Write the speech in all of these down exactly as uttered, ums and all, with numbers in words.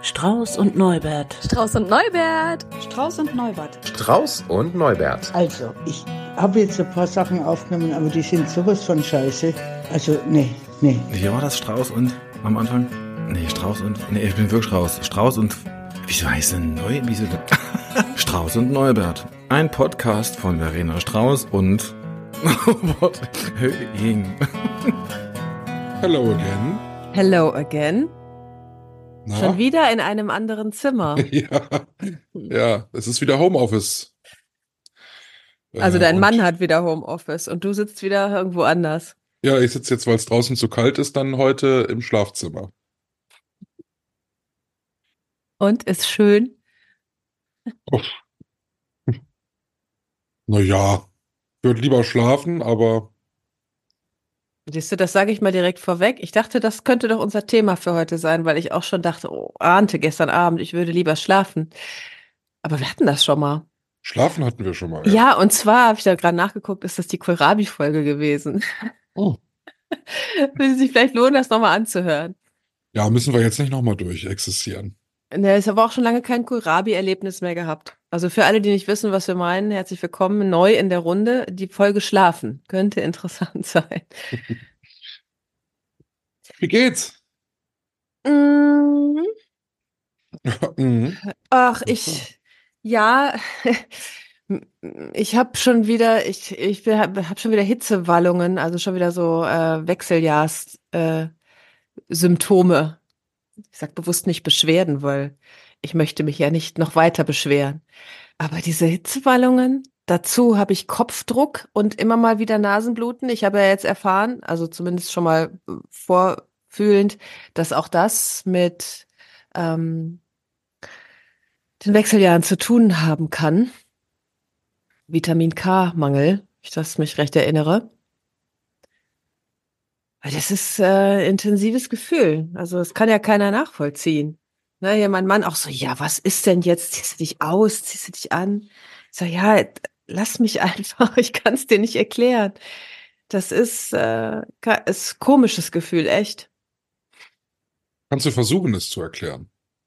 Strauß und Neubert. Strauß und Neubert. Strauß und Neubert. Strauß und Neubert. Also, ich habe jetzt ein paar Sachen aufgenommen, aber die sind sowas von scheiße. Also, nee, nee. Wie war das? Strauß und am Anfang? Nee, Strauß und... Nee, ich bin wirklich Strauß. Strauß und... Wieso heißt denn Neu... Wieso... Strauß und Neubert. Ein Podcast von Verena Strauß und... Höhing. Hello again. Hello again. Na? Schon wieder in einem anderen Zimmer. ja, ja, es ist wieder Homeoffice. Also Äh, dein und- Mann hat wieder Homeoffice und du sitzt wieder irgendwo anders. Ja, ich sitze jetzt, weil es draußen zu kalt ist, dann heute im Schlafzimmer. Und ist schön. Naja, ich würde lieber schlafen, aber Siehst du, das sage ich mal direkt vorweg. Ich dachte, das könnte doch unser Thema für heute sein, weil ich auch schon dachte, oh, ahnte gestern Abend, ich würde lieber schlafen. Aber wir hatten das schon mal. schlafen hatten wir schon mal. Ja, und zwar, habe ich da gerade nachgeguckt, ist das die Kohlrabi-Folge gewesen. Oh. Würde sich vielleicht lohnen, das nochmal anzuhören. Ja, müssen wir jetzt nicht nochmal durchexerzieren. Ne, ich habe auch schon lange kein Kohlrabi-Erlebnis mehr gehabt. Also für alle, die nicht wissen, was wir meinen, herzlich willkommen neu in der Runde. Die Folge Schlafen könnte interessant sein. Wie geht's? Mm, mhm. Ach, ich, ja, ich habe schon wieder, ich, ich habe hab schon wieder Hitzewallungen, also schon wieder so äh, Wechseljahrs äh, Symptome. Ich sag bewusst nicht Beschwerden, weil ich möchte mich ja nicht noch weiter beschweren. Aber diese Hitzewallungen, dazu habe ich Kopfdruck und immer mal wieder Nasenbluten. Ich habe ja jetzt erfahren, also zumindest schon mal äh, vorfühlend, dass auch das mit ähm, den Wechseljahren zu tun haben kann. Vitamin K-Mangel, wenn ich das mich recht erinnere. Weil das ist äh, intensives Gefühl. Also das kann ja keiner nachvollziehen. Ne, hier mein Mann auch so, ja, was ist denn jetzt? Ziehst du dich aus? Ziehst du dich an? Ich sag, ja, lass mich einfach. Ich kann es dir nicht erklären. Das ist äh, ka- ist komisches Gefühl, echt. Kannst du versuchen, es zu erklären?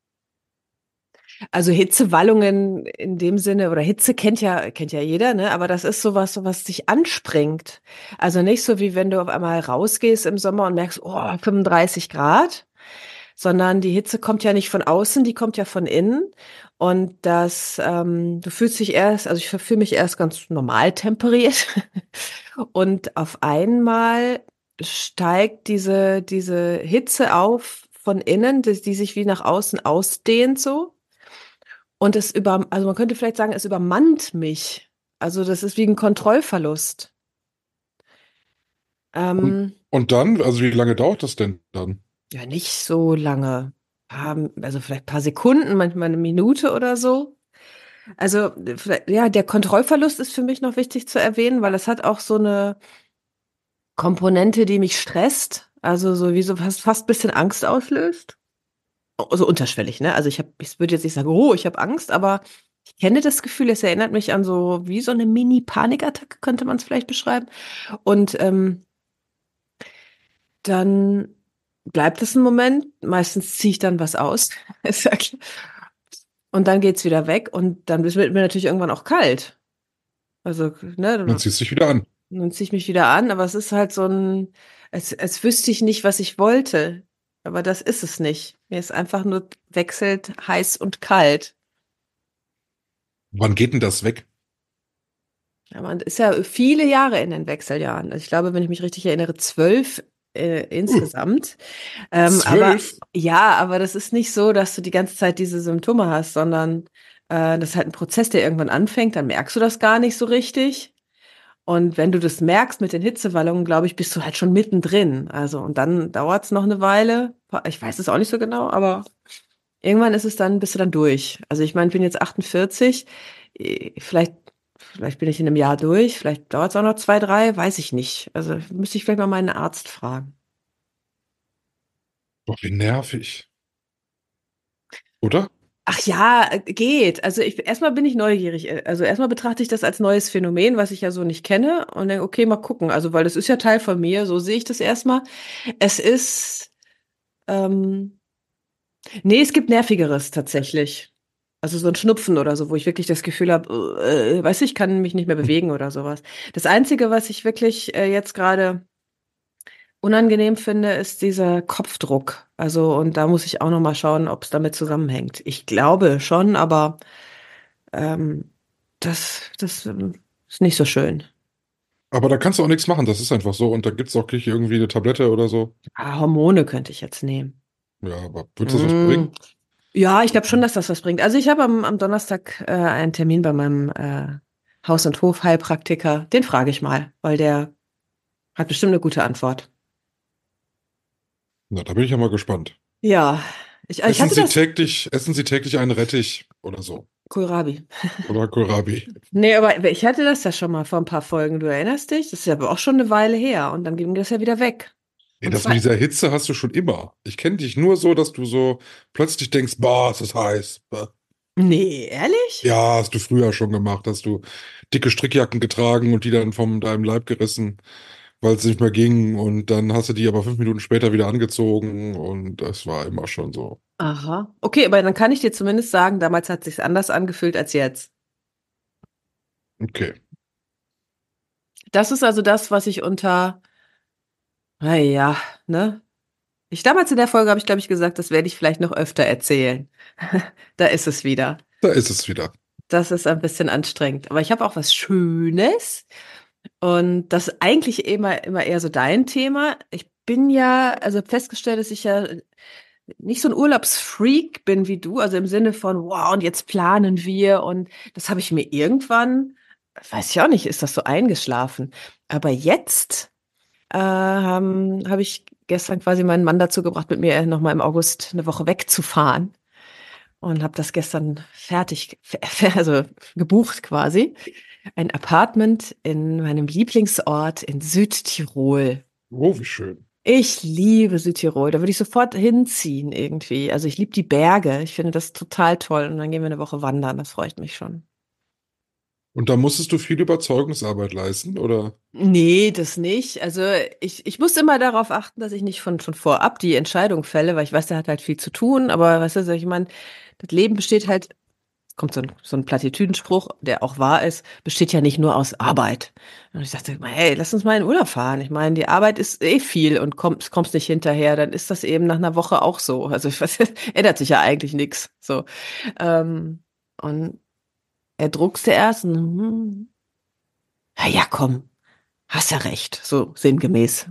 Also Hitzewallungen in dem Sinne, oder Hitze kennt ja, kennt ja jeder, ne? Aber das ist sowas, so was dich anspringt. Also nicht so, wie wenn du auf einmal rausgehst im Sommer und merkst, oh, fünfunddreißig Grad, sondern die Hitze kommt ja nicht von außen, die kommt ja von innen. Und das, ähm, du fühlst dich erst, also ich fühle mich erst ganz normal temperiert. Und auf einmal steigt diese, diese Hitze auf von innen, die, die sich wie nach außen ausdehnt so. Und es über, also man könnte vielleicht sagen, es übermannt mich. Also das ist wie ein Kontrollverlust. Ähm, Und dann, also wie lange dauert das denn dann? ja, nicht so lange. Paar- Also vielleicht ein paar Sekunden, manchmal eine Minute oder so. Also vielleicht, ja, der Kontrollverlust ist für mich noch wichtig zu erwähnen, weil es hat auch so eine Komponente, die mich stresst. Also so wie so fast, fast ein bisschen Angst auslöst. Also unterschwellig, ne? Also ich habe, ich würde jetzt nicht sagen, oh, ich habe Angst, aber ich kenne das Gefühl, es erinnert mich an so wie so eine Mini-Panikattacke, könnte man es vielleicht beschreiben. Und ähm, dann bleibt es einen Moment, meistens ziehe ich dann was aus. Ist ja klar. Und dann geht's wieder weg und dann wird mir natürlich irgendwann auch kalt. Also, ne, Dann dann, ziehst du dich wieder an. dann ziehe ich mich wieder an, aber es ist halt so ein, als, als wüsste ich nicht, was ich wollte. Aber das ist es nicht. Mir ist einfach nur wechselt heiß und kalt. Wann geht denn das weg? Ja, man ist ja viele Jahre in den Wechseljahren. Also ich glaube, wenn ich mich richtig erinnere, zwölf äh, insgesamt. Ähm, aber Zwölf? ja, aber das ist nicht so, dass du die ganze Zeit diese Symptome hast, sondern äh, das ist halt ein Prozess, der irgendwann anfängt, dann merkst du das gar nicht so richtig. Und wenn du das merkst mit den Hitzewallungen, glaube ich, bist du halt schon mittendrin. Also, und dann dauert es noch eine Weile. Ich weiß es auch nicht so genau, aber irgendwann ist es dann, bist du dann durch. Also ich meine, ich bin jetzt achtundvierzig, eh, vielleicht, vielleicht bin ich in einem Jahr durch, vielleicht dauert es auch noch zwei, drei, weiß ich nicht. Also müsste ich vielleicht mal meinen Arzt fragen. Doch, wie nervig. Oder? Ach ja, äh, geht. Also ich erstmal bin ich neugierig. Äh, Also erstmal betrachte ich das als neues Phänomen, was ich ja so nicht kenne und denke, okay, mal gucken. Also weil das ist ja Teil von mir, so sehe ich das erstmal. Es ist, ähm, Nee, es gibt Nervigeres tatsächlich. Also so ein Schnupfen oder so, wo ich wirklich das Gefühl habe, äh, weiß ich, kann mich nicht mehr bewegen oder sowas. Das Einzige, was ich wirklich äh, jetzt gerade unangenehm finde, ist dieser Kopfdruck. Also, und da muss ich auch noch mal schauen, ob es damit zusammenhängt. Ich glaube schon, aber ähm, das, das ähm, ist nicht so schön. Aber da kannst du auch nichts machen, das ist einfach so. Und da gibt es auch nicht irgendwie eine Tablette oder so. Ah, Hormone könnte ich jetzt nehmen. Ja, aber wird das was Mm. bringen? Ja, ich glaube schon, dass das was bringt. Also ich habe am, am Donnerstag äh, einen Termin bei meinem äh, Haus- und Hofheilpraktiker. Den frage ich mal, weil der hat bestimmt eine gute Antwort. Na, da bin ich ja mal gespannt. Ja, ich, ich Essen hatte Sie das täglich, essen Sie täglich einen Rettich oder so. Kohlrabi. Oder Kohlrabi. Nee, aber ich hatte das ja schon mal vor ein paar Folgen. Du erinnerst dich? Das ist ja aber auch schon eine Weile her. Und dann ging das ja wieder weg. Nee, Und das mit zwar, dieser Hitze hast du schon immer. Ich kenne dich nur so, dass du so plötzlich denkst, boah, es ist heiß. nee, ehrlich? Ja, hast du früher schon gemacht, hast du dicke Strickjacken getragen und die dann von deinem Leib gerissen, weil es nicht mehr ging. Und dann hast du die aber fünf Minuten später wieder angezogen und das war immer schon so. Aha. Okay, aber dann kann ich dir zumindest sagen, damals hat sich's anders angefühlt als jetzt. Okay. Das ist also das, was ich unter, naja, ne? Ich damals in der Folge habe ich, glaube ich, gesagt, das werde ich vielleicht noch öfter erzählen. Da ist es wieder. Da ist es wieder. Das ist ein bisschen anstrengend. Aber ich habe auch was Schönes. Und das ist eigentlich immer, immer eher so dein Thema. Ich bin ja, also hab festgestellt, dass ich ja nicht so ein Urlaubsfreak bin wie du, also im Sinne von, wow, und jetzt planen wir. Und das habe ich mir irgendwann, weiß ich auch nicht, ist das so eingeschlafen. Aber jetzt äh, haben- habe ich gestern quasi meinen Mann dazu gebracht, mit mir nochmal im August eine Woche wegzufahren und habe das gestern fertig, also gebucht quasi. Ein Apartment in meinem Lieblingsort in Südtirol. Oh, wie schön. Ich liebe Südtirol, da würde ich sofort hinziehen irgendwie. Also ich liebe die Berge, ich finde das total toll und dann gehen wir eine Woche wandern, das freut mich schon. Und da musstest du viel Überzeugungsarbeit leisten, oder? Nee, das nicht. Also ich, ich muss immer darauf achten, dass ich nicht von, von vorab die Entscheidung fälle, weil ich weiß, der hat halt viel zu tun. Aber weißt du, sag ich meine, das Leben besteht halt, kommt so ein, so ein Plattitüdenspruch, der auch wahr ist, besteht ja nicht nur aus Arbeit. Und ich dachte, hey, lass uns mal in Urlaub fahren. Ich meine, die Arbeit ist eh viel und kommst, kommst nicht hinterher, dann ist das eben nach einer Woche auch so. Also ich weiß, ändert sich ja eigentlich nichts. So. Ähm, und er druckste erst, und, hm, ja, ja, komm. Hast ja recht, so sinngemäß.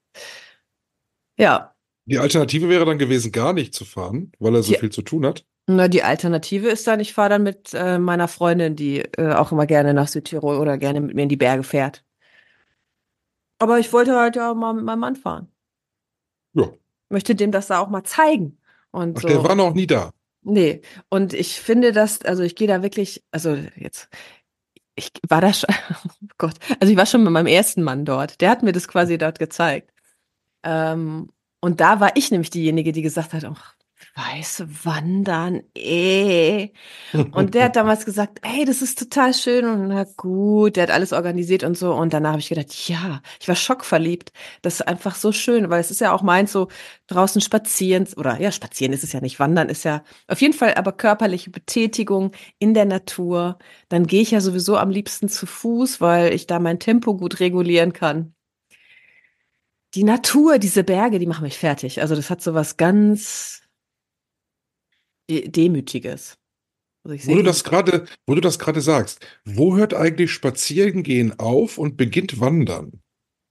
Ja, Die Alternative wäre dann gewesen, gar nicht zu fahren, weil er so die, viel zu tun hat. na, die Alternative ist dann, ich fahre dann mit äh, meiner Freundin, die äh, auch immer gerne nach Südtirol oder gerne mit mir in die Berge fährt. Aber ich wollte halt ja mal mit meinem Mann fahren. Ja. Möchte dem das da auch mal zeigen. Und Ach, der so, war noch nie da. nee. Und ich finde das, also ich gehe da wirklich, also jetzt, ich war da schon, oh Gott, also ich war schon mit meinem ersten Mann dort. Der hat mir das quasi dort gezeigt. Ähm, und da war ich nämlich diejenige, die gesagt hat, ach, weiße Wandern, eh. Und der hat damals gesagt, ey, das ist total schön und na gut, der hat alles organisiert und so. Und danach habe ich gedacht, ja, ich war schockverliebt. Das ist einfach so schön, weil es ist ja auch meins, so draußen spazieren oder ja, spazieren ist es ja nicht, wandern ist ja auf jeden Fall aber körperliche Betätigung in der Natur. Dann gehe ich ja sowieso am liebsten zu Fuß, weil ich da mein Tempo gut regulieren kann. Die Natur, diese Berge, die machen mich fertig. Also das hat so was ganz De- Demütiges. Also ich Wo sehe du die, das gerade, wo du das gerade sagst, wo hört eigentlich Spazierengehen auf und beginnt Wandern?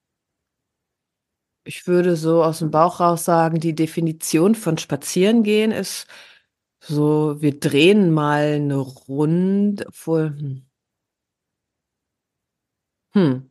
ich würde so aus dem Bauch raus sagen, die Definition von Spazierengehen ist so, wir drehen mal eine Runde, obwohl, hm, hm,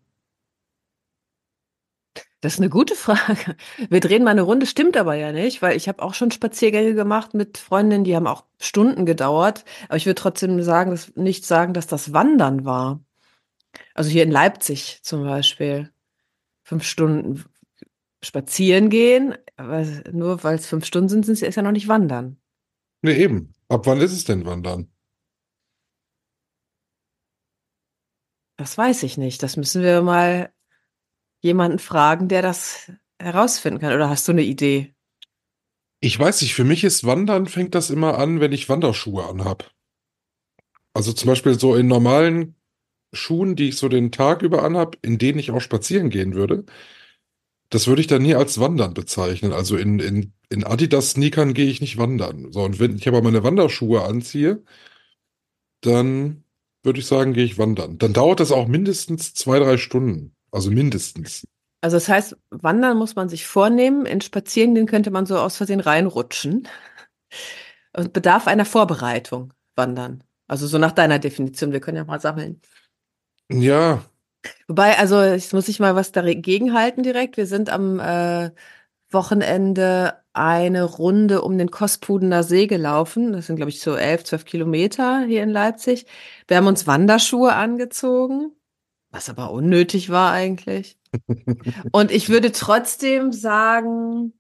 das ist eine gute Frage. Wir drehen mal eine Runde, stimmt aber ja nicht, weil ich habe auch schon Spaziergänge gemacht mit Freundinnen, die haben auch Stunden gedauert. Aber ich würde trotzdem sagen, dass, nicht sagen, dass das Wandern war. Also hier in Leipzig zum Beispiel. Fünf Stunden spazieren gehen, aber nur weil es fünf Stunden sind, sind es ist ja noch nicht wandern. Ne, eben. Ab wann ist es denn Wandern? Das weiß ich nicht. Das müssen wir mal jemanden fragen, der das herausfinden kann. Oder hast du eine Idee? Ich weiß nicht, für mich ist Wandern, fängt das immer an, wenn ich Wanderschuhe anhab. Also zum Beispiel so in normalen Schuhen, die ich so den Tag über anhab, in denen ich auch spazieren gehen würde. Das würde ich dann nie als Wandern bezeichnen. Also in, in, in Adidas-Sneakern gehe ich nicht wandern. So, und wenn ich aber meine Wanderschuhe anziehe, dann würde ich sagen, gehe ich wandern. Dann dauert das auch mindestens zwei, drei Stunden. Also mindestens. Also das heißt, wandern muss man sich vornehmen, in Spazierengehen könnte man so aus Versehen reinrutschen. Und bedarf einer Vorbereitung, wandern. Also so nach deiner Definition, wir können ja mal sammeln. Ja, Wobei, also ich muss ich mal was dagegen halten direkt. Wir sind am äh, Wochenende eine Runde um den Kospudener See gelaufen. Das sind, glaube ich, so elf, zwölf Kilometer hier in Leipzig. Wir haben uns Wanderschuhe angezogen, was aber unnötig war eigentlich. Und ich würde trotzdem sagen,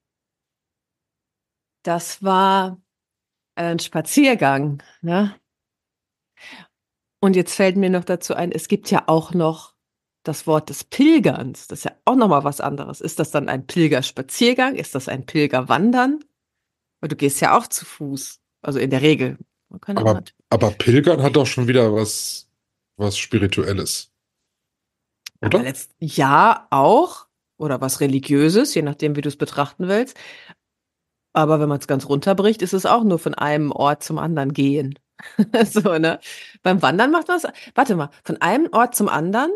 das war ein Spaziergang, ne? Und jetzt fällt mir noch dazu ein, es gibt ja auch noch das Wort des Pilgerns. Das ist ja auch noch mal was anderes. Ist das dann ein Pilgerspaziergang? Ist das ein Pilgerwandern? Weil du gehst ja auch zu Fuß. Also in der Regel. Man kann ja auch aber, nicht. aber Pilgern hat doch schon wieder was, was Spirituelles, Aber oder? letzt, ja, auch. Oder was Religiöses, je nachdem, wie du es betrachten willst. Aber wenn man es ganz runterbricht, ist es auch nur von einem Ort zum anderen gehen. So, ne? Beim Wandern macht man es. Warte mal, von einem Ort zum anderen.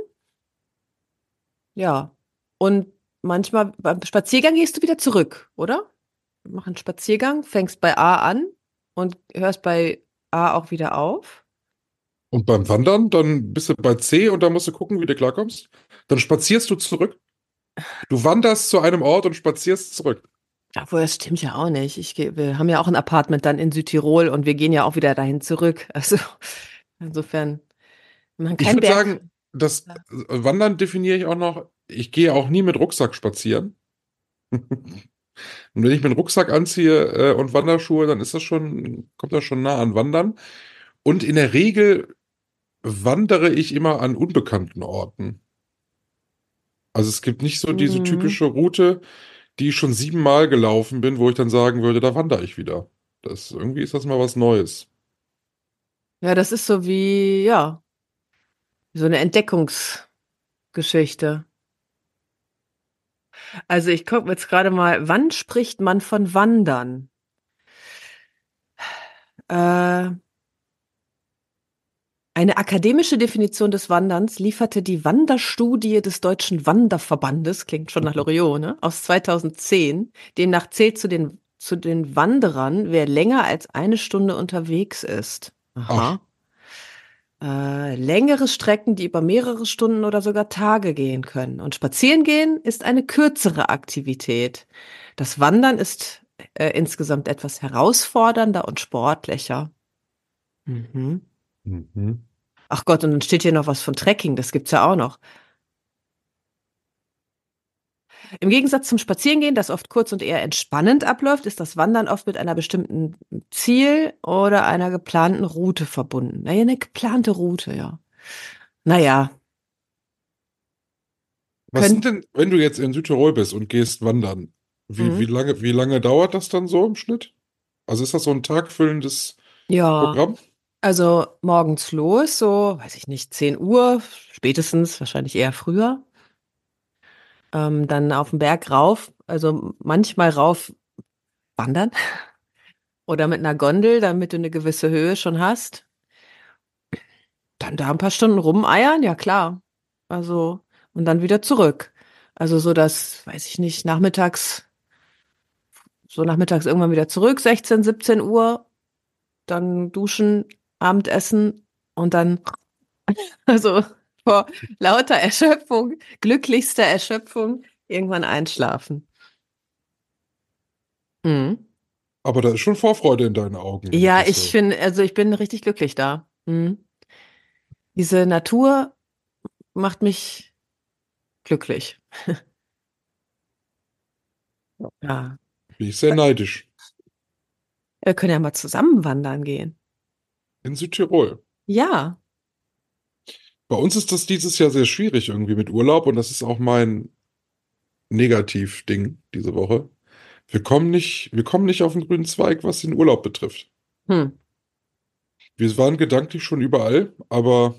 Ja. Und manchmal beim Spaziergang gehst du wieder zurück, oder? Mach einen Spaziergang, fängst bei A an und hörst bei A auch wieder auf. Und beim Wandern, dann bist du bei C und dann musst du gucken, wie du klarkommst. Dann spazierst du zurück. Du wanderst zu einem Ort und spazierst zurück. Obwohl, das stimmt ja auch nicht. Ich geh, wir haben ja auch ein Apartment dann in Südtirol und wir gehen ja auch wieder dahin zurück. Also insofern, wir machen Ich keinen würde Berg. sagen, das Wandern definiere ich auch noch. Ich gehe auch nie mit Rucksack spazieren. Und wenn ich mir einen Rucksack anziehe äh, und Wanderschuhe, dann ist das schon, kommt das schon nah an Wandern. Und in der Regel wandere ich immer an unbekannten Orten. Also es gibt nicht so diese Mhm. typische Route, die ich schon siebenmal gelaufen bin, wo ich dann sagen würde, da wandere ich wieder. Das, irgendwie ist das mal was Neues. Ja, das ist so wie, ja, so eine Entdeckungsgeschichte. Also ich gucke jetzt gerade mal, wann spricht man von Wandern? Äh, Eine akademische Definition des Wanderns lieferte die Wanderstudie des Deutschen Wanderverbandes, klingt schon nach Loriot, ne? Aus zweitausendzehn. Demnach zählt zu den, zu den Wanderern, wer länger als eine Stunde unterwegs ist. Ach, Aha. Äh, längere Strecken, die über mehrere Stunden oder sogar Tage gehen können. Und Spazierengehen ist eine kürzere Aktivität. Das Wandern ist äh, insgesamt etwas herausfordernder und sportlicher. Mhm. mhm. Ach Gott, und dann steht hier noch was von Trekking, das gibt's ja auch noch. Im Gegensatz zum Spazierengehen, das oft kurz und eher entspannend abläuft, ist das Wandern oft mit einer bestimmten Ziel oder einer geplanten Route verbunden. Naja, eine geplante Route, ja. Naja, Was sind könnt, denn, wenn du jetzt in Südtirol bist und gehst wandern, wie, wie mhm. lange, wie lange dauert das dann so im Schnitt? Also ist das so ein tagfüllendes Ja, Programm? also morgens los, so, weiß ich nicht, zehn Uhr, spätestens, wahrscheinlich eher früher. Ähm, dann auf den Berg rauf, also manchmal rauf wandern oder mit einer Gondel, damit du eine gewisse Höhe schon hast. Dann da ein paar Stunden rumeiern, ja klar. Also, und dann wieder zurück. Also so dass, weiß ich nicht, nachmittags, so nachmittags irgendwann wieder zurück, sechzehn, siebzehn Uhr, dann duschen, Abendessen und dann, also vor lauter Erschöpfung, glücklichster Erschöpfung, irgendwann einschlafen. Mhm. Aber da ist schon Vorfreude in deinen Augen, wenn ich Ja, das ich so. finde, also ich bin richtig glücklich da. Mhm. Diese Natur macht mich glücklich. Ja. Bin ich sehr neidisch. Wir können ja mal zusammen wandern gehen. In Südtirol. Ja. Bei uns ist das dieses Jahr sehr schwierig irgendwie mit Urlaub und das ist auch mein Negativ-Ding diese Woche. Wir kommen nicht, wir kommen nicht auf den grünen Zweig, was den Urlaub betrifft. Hm. Wir waren gedanklich schon überall, aber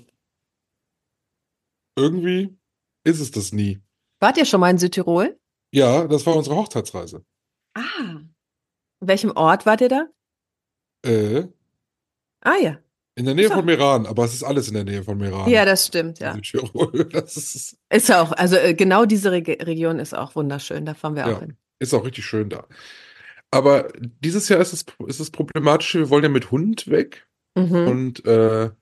irgendwie ist es das nie. Wart ihr schon mal in Südtirol? Ja, das war unsere Hochzeitsreise. Ah. In welchem Ort wart ihr da? Äh, Ah ja. in der Nähe Ist von auch, Meran, aber es ist alles in der Nähe von ja, Meran. das stimmt, In ja. Südtirol. Das ist, Ist ja auch, also äh, genau diese Reg Region ist auch wunderschön, da fahren wir auch ja, hin. ist auch richtig schön da. Aber dieses Jahr ist es, ist es problematisch, wir wollen ja mit Hund weg. Mhm. Und äh,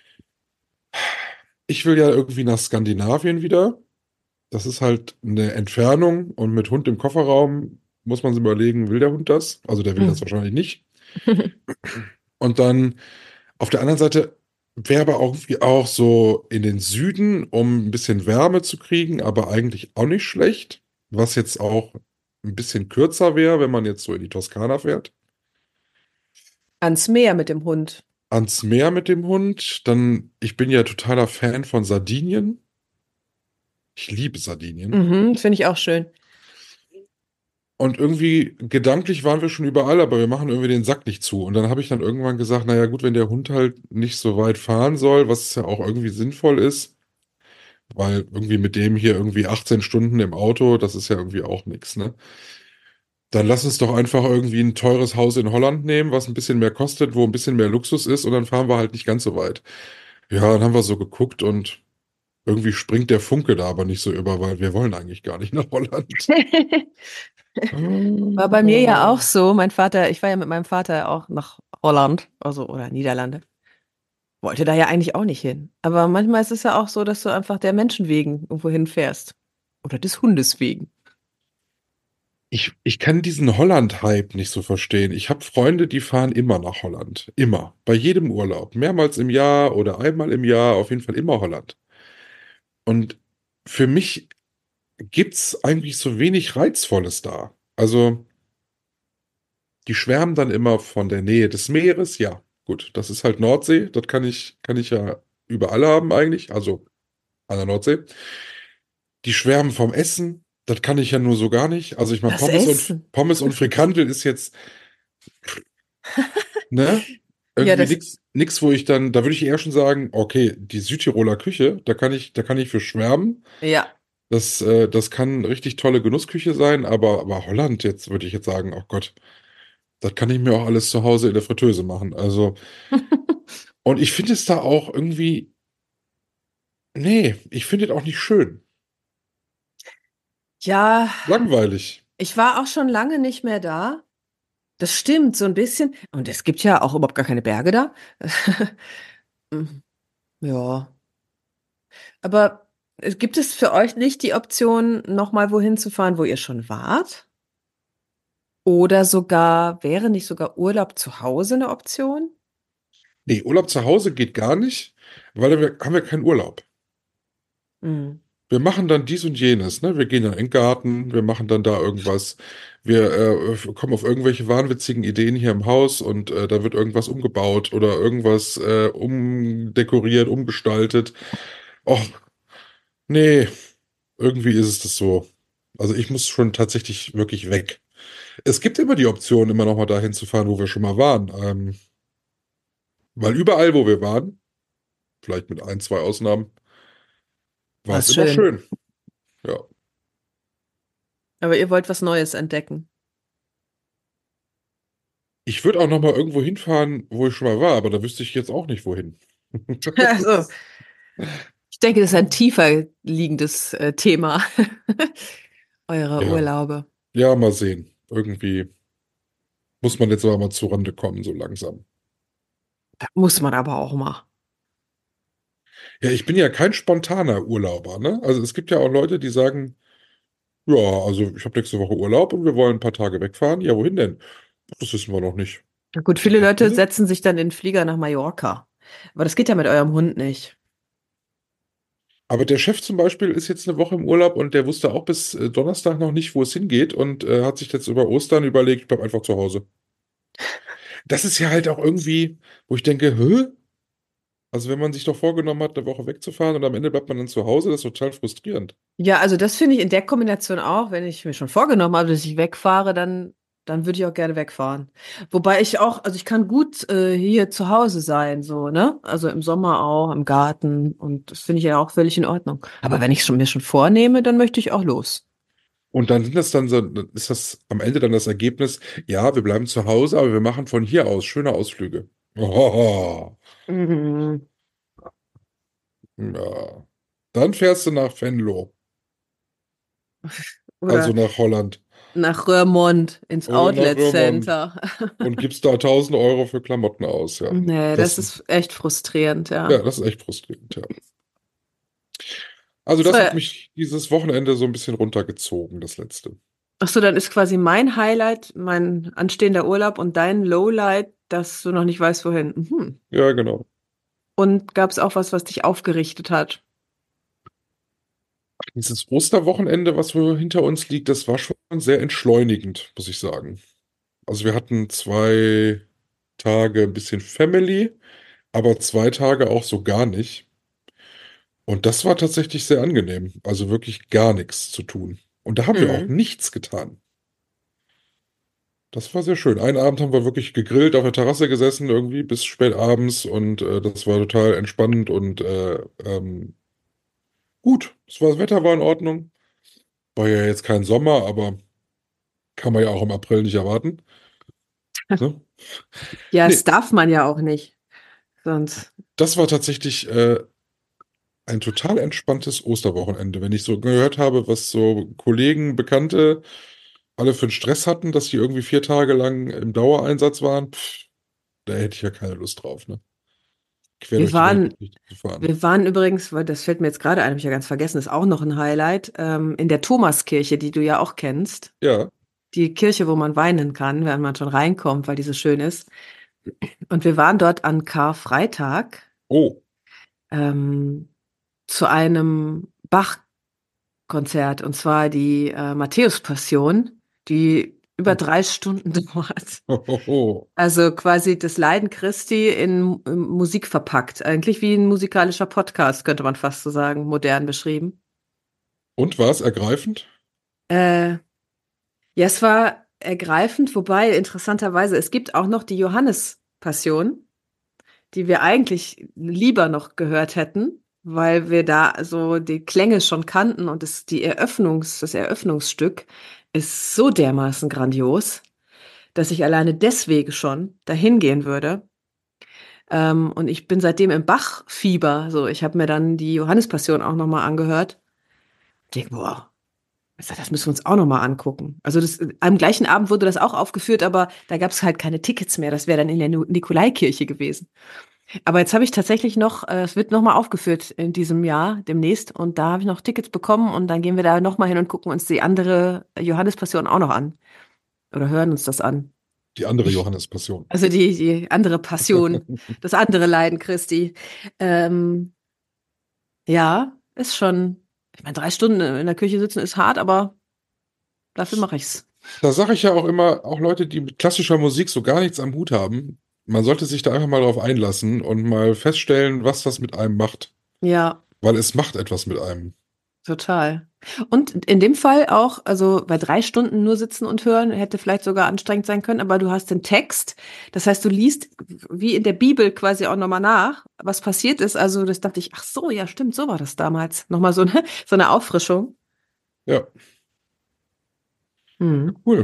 ich will ja irgendwie nach Skandinavien wieder. Das ist halt eine Entfernung und mit Hund im Kofferraum muss man sich überlegen, will der Hund das? Also der will das Mhm. wahrscheinlich nicht. Und dann auf der anderen Seite wäre aber auch irgendwie auch so in den Süden, um ein bisschen Wärme zu kriegen, aber eigentlich auch nicht schlecht. Was jetzt auch ein bisschen kürzer wäre, wenn man jetzt so in die Toskana fährt. Ans Meer mit dem Hund. Ans Meer mit dem Hund. Dann, ich bin ja totaler Fan von Sardinien. Ich liebe Sardinien. Mhm, finde ich auch schön. Und irgendwie gedanklich waren wir schon überall, aber wir machen irgendwie den Sack nicht zu. Und dann habe ich dann irgendwann gesagt, naja gut, wenn der Hund halt nicht so weit fahren soll, was ja auch irgendwie sinnvoll ist, weil irgendwie mit dem hier irgendwie achtzehn Stunden im Auto, das ist ja irgendwie auch nichts, ne? Dann lass uns doch einfach irgendwie ein teures Haus in Holland nehmen, was ein bisschen mehr kostet, wo ein bisschen mehr Luxus ist und dann fahren wir halt nicht ganz so weit. Ja, dann haben wir so geguckt und irgendwie springt der Funke da aber nicht so über, weil wir wollen eigentlich gar nicht nach Holland. War bei mir ja auch so. Mein Vater, ich war ja mit meinem Vater auch nach Holland, also oder Niederlande. Wollte da ja eigentlich auch nicht hin. Aber manchmal ist es ja auch so, dass du einfach der Menschen wegen irgendwo hinfährst. Oder des Hundes wegen. Ich, ich kann diesen Holland-Hype nicht so verstehen. Ich habe Freunde, die fahren immer nach Holland. Immer. Bei jedem Urlaub. Mehrmals im Jahr oder einmal im Jahr. Auf jeden Fall immer Holland. Und für mich gibt's eigentlich so wenig Reizvolles da. Also, die schwärmen dann immer von der Nähe des Meeres. Ja, gut. Das ist halt Nordsee. Das kann ich, kann ich ja überall haben eigentlich. Also an der Nordsee. Die schwärmen vom Essen. Das kann ich ja nur so gar nicht. Also ich meine, Das Pommes und Essen. Pommes und Frikandel ist jetzt, ne? Ja, Irgendwie das, nix, nix, wo ich dann, da würde ich eher schon sagen, okay, die Südtiroler Küche, da kann ich, da kann ich für schwärmen. ja. Das, äh, das kann richtig tolle Genussküche sein, aber, aber Holland jetzt würde ich jetzt sagen, oh Gott, das kann ich mir auch alles zu Hause in der Fritteuse machen. Also, und ich finde es da auch irgendwie, nee, ich finde es auch nicht schön. Ja, Langweilig. ich war auch schon lange nicht mehr da. Das stimmt, so ein bisschen. Und es gibt ja auch überhaupt gar keine Berge da. Mhm. Ja. Aber äh, gibt es für euch nicht die Option, nochmal wohin zu fahren, wo ihr schon wart? Oder sogar, wäre nicht sogar Urlaub zu Hause eine Option? Nee, Urlaub zu Hause geht gar nicht, weil wir haben wir keinen Urlaub. Mhm. Wir machen dann dies und jenes, ne? Wir gehen dann in den Garten, wir machen dann da irgendwas. Wir äh, kommen auf irgendwelche wahnwitzigen Ideen hier im Haus und äh, da wird irgendwas umgebaut oder irgendwas äh, umdekoriert, umgestaltet. Och, nee, irgendwie ist es das so. Also ich muss schon tatsächlich wirklich weg. Es gibt immer die Option, immer noch mal dahin zu fahren, wo wir schon mal waren. Ähm, weil überall, wo wir waren, vielleicht mit ein, zwei Ausnahmen, war es Was immer schön. schön. Ja. Aber ihr wollt was Neues entdecken. Ich würde auch noch mal irgendwo hinfahren, wo ich schon mal war, aber da wüsste ich jetzt auch nicht, wohin. Also, ich denke, das ist ein tiefer liegendes äh, Thema. Eure Ja, Urlaube. ja, mal sehen. Irgendwie muss man jetzt aber mal zur Rande kommen, so langsam. Muss man aber auch mal. Ja, ich bin ja kein spontaner Urlauber, ne? Also es gibt ja auch Leute, die sagen, ja, also ich habe nächste Woche Urlaub und wir wollen ein paar Tage wegfahren. Ja, wohin denn? Das wissen wir noch nicht. Na gut, Ja, viele wissen Leute Sie? setzen sich dann in den Flieger nach Mallorca. Aber das geht ja mit eurem Hund nicht. Aber der Chef zum Beispiel ist jetzt eine Woche im Urlaub und der wusste auch bis äh, Donnerstag noch nicht, wo es hingeht und äh, hat sich jetzt über Ostern überlegt, ich bleib einfach zu Hause. Das ist ja halt auch irgendwie, wo ich denke, hä? Also wenn man sich doch vorgenommen hat, eine Woche wegzufahren und am Ende bleibt man dann zu Hause, das ist total frustrierend. Ja, also das finde ich in der Kombination auch, wenn ich mir schon vorgenommen habe, dass ich wegfahre, dann dann würde ich auch gerne wegfahren. Wobei ich auch, also ich kann gut äh, hier zu Hause sein, so, ne? Also im Sommer auch, im Garten. Und das finde ich ja auch völlig in Ordnung. Aber wenn ich schon, mir schon vornehme, dann möchte ich auch los. Und dann sind das dann so, ist das am Ende dann das Ergebnis, ja, wir bleiben zu Hause, aber wir machen von hier aus schöne Ausflüge. Oh, Mhm. ja. Dann fährst du nach Venlo, also Oder nach Holland nach Roermond ins oder nach Outlet Roermond Center. und gibst da tausend Euro für Klamotten aus, ja. Nee, das Das, ist echt frustrierend, ja, ja. das ist echt frustrierend, ja. Also So, das hat mich dieses Wochenende so ein bisschen runtergezogen, das letzte. ach so, dann ist quasi mein Highlight mein anstehender Urlaub und dein Lowlight, dass du noch nicht weißt, wohin. Mhm. Ja, genau. Und gab es auch was, was dich aufgerichtet hat? Dieses Osterwochenende, was so hinter uns liegt, das war schon sehr entschleunigend, muss ich sagen. Also wir hatten zwei Tage ein bisschen Family, aber zwei Tage auch so gar nicht. Und das war tatsächlich sehr angenehm. Also wirklich gar nichts zu tun. Und da haben wir auch Mhm. nichts getan. Das war sehr schön. Einen Abend haben wir wirklich gegrillt, auf der Terrasse gesessen, irgendwie bis spät abends und äh, das war total entspannend und äh, ähm, gut. Das war, das Wetter war in Ordnung. War ja jetzt kein Sommer, aber kann man ja auch im April nicht erwarten. Ne? Ja, das Nee, darf man ja auch nicht. Sonst. das war tatsächlich äh, ein total entspanntes Osterwochenende. Wenn ich so gehört habe, was so Kollegen, Bekannte alle für einen Stress hatten, dass die irgendwie vier Tage lang im Dauereinsatz waren, pff, da hätte ich ja keine Lust drauf, ne? Quer Wir durch die waren, Weltgeschichte zu fahren. wir waren übrigens, weil das fällt mir jetzt gerade ein, habe ich ja ganz vergessen, ist auch noch ein Highlight, ähm, in der Thomaskirche, die du ja auch kennst. Ja. Die Kirche, wo man weinen kann, wenn man schon reinkommt, weil die so schön ist. Und wir waren dort an Karfreitag Oh. ähm, zu einem Bach-Konzert, und zwar die äh, Matthäus-Passion, die über drei Stunden dauert. Hohoho. Also quasi das Leiden Christi in, in Musik verpackt. Eigentlich wie ein musikalischer Podcast, könnte man fast so sagen, modern beschrieben. Und war es ergreifend? Äh, ja, es war ergreifend, wobei interessanterweise, es gibt auch noch die Johannes-Passion, die wir eigentlich lieber noch gehört hätten, weil wir da so die Klänge schon kannten und das, die Eröffnungs, das Eröffnungsstück ist so dermaßen grandios, dass ich alleine deswegen schon dahin gehen würde. Ähm, und ich bin seitdem im Bach-Fieber. So, ich habe mir dann die Johannespassion auch nochmal angehört. Ich denke, boah, ich sag, das müssen wir uns auch nochmal angucken. Also das, am gleichen Abend wurde das auch aufgeführt, aber da gab es halt keine Tickets mehr. Das wäre dann in der Nu- Nikolaikirche gewesen. Aber jetzt habe ich tatsächlich noch, äh, es wird nochmal aufgeführt in diesem Jahr, demnächst. Und da habe ich noch Tickets bekommen und dann gehen wir da nochmal hin und gucken uns die andere Johannespassion auch noch an. Oder hören uns das an. Die andere Ich, Johannespassion. also die, die andere Passion, das andere Leiden Christi. Ähm, ja, ist schon, ich meine, drei Stunden in der Küche sitzen ist hart, aber dafür mache ich's. Da sage ich ja auch immer, auch Leute, die mit klassischer Musik so gar nichts am Hut haben, man sollte sich da einfach mal drauf einlassen und mal feststellen, was das mit einem macht. Ja, Weil es macht etwas mit einem. total. Und in dem Fall auch, also bei drei Stunden nur sitzen und hören, hätte vielleicht sogar anstrengend sein können, aber du hast den Text. Das heißt, du liest wie in der Bibel quasi auch nochmal nach, was passiert ist. Also das dachte ich, ach so, ja, stimmt, so war das damals. Nochmal so eine, so eine Auffrischung. Ja, Hm. cool.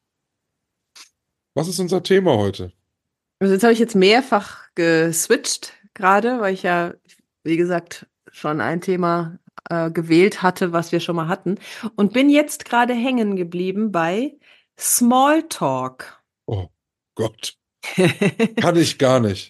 Was ist unser Thema heute? Also jetzt habe ich jetzt mehrfach geswitcht gerade, weil ich ja, wie gesagt, schon ein Thema äh, gewählt hatte, was wir schon mal hatten. Und bin jetzt gerade hängen geblieben bei Smalltalk. Oh Gott, kann ich gar nicht.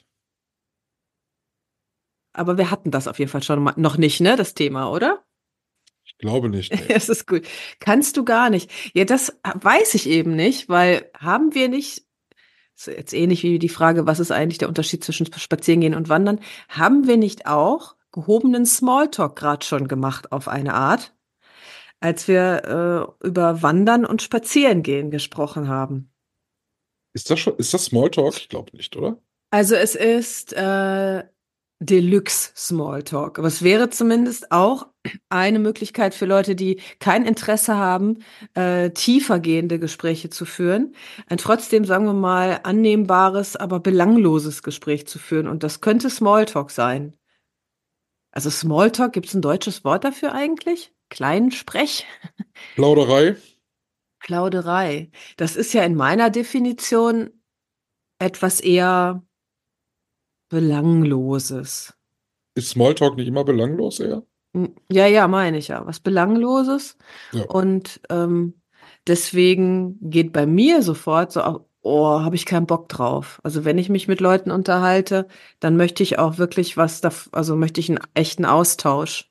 Aber wir hatten das auf jeden Fall schon mal, noch nicht, ne, das Thema, oder? Ich glaube nicht, nee. Es ist gut. Kannst du gar nicht. Ja, das weiß ich eben nicht, weil haben wir nicht, ist jetzt ähnlich wie die Frage, was ist eigentlich der Unterschied zwischen Spazierengehen und Wandern, haben wir nicht auch gehobenen Smalltalk gerade schon gemacht auf eine Art, als wir äh, über Wandern und Spazierengehen gesprochen haben? Ist das schon, ist das Smalltalk? Ich glaube nicht, oder? Also es ist, äh, Deluxe Smalltalk. Aber es wäre zumindest auch eine Möglichkeit für Leute, die kein Interesse haben, äh, tiefergehende Gespräche zu führen, ein trotzdem, sagen wir mal, annehmbares, aber belangloses Gespräch zu führen. Und das könnte Smalltalk sein. Also Smalltalk, gibt es ein deutsches Wort dafür eigentlich? Kleinsprech? Plauderei? Plauderei. Das ist ja in meiner Definition etwas eher Belangloses. Ist Smalltalk nicht immer belanglos eher? Hm, Ja, ja, meine ich ja. Was Belangloses. Ja. Und ähm, deswegen geht bei mir sofort so, auf, oh, habe ich keinen Bock drauf. Also wenn ich mich mit Leuten unterhalte, dann möchte ich auch wirklich was, da, also möchte ich einen echten Austausch.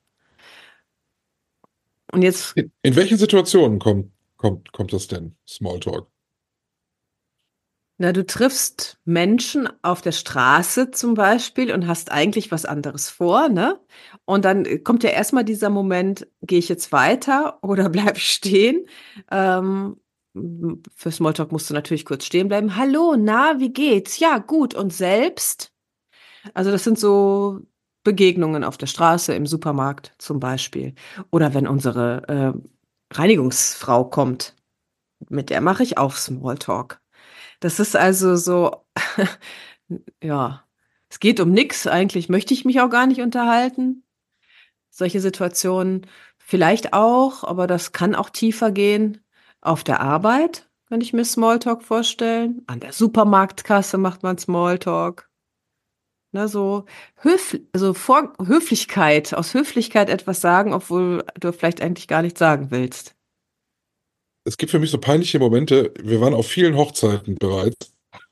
Und jetzt, In, in welchen Situationen kommt, kommt, kommt das denn, Smalltalk? na, du triffst Menschen auf der Straße zum Beispiel und hast eigentlich was anderes vor, ne? Und dann äh, kommt ja erstmal dieser Moment, gehe ich jetzt weiter oder bleib ich stehen? Ähm, m- für Smalltalk musst du natürlich kurz stehen bleiben. Hallo, na, wie geht's? Ja, gut. Und selbst? Also das sind so Begegnungen auf der Straße, im Supermarkt zum Beispiel. Oder wenn unsere äh, Reinigungsfrau kommt, mit der mache ich auch Smalltalk. Das ist also so, ja, es geht um nix. Eigentlich möchte ich mich auch gar nicht unterhalten. Solche Situationen vielleicht auch, aber das kann auch tiefer gehen. Auf der Arbeit kann ich mir Smalltalk vorstellen. An der Supermarktkasse macht man Smalltalk. Ne, so Höf also vor Höflichkeit, aus Höflichkeit etwas sagen, obwohl du vielleicht eigentlich gar nichts sagen willst. Es gibt für mich so peinliche Momente. Wir waren auf vielen Hochzeiten bereits,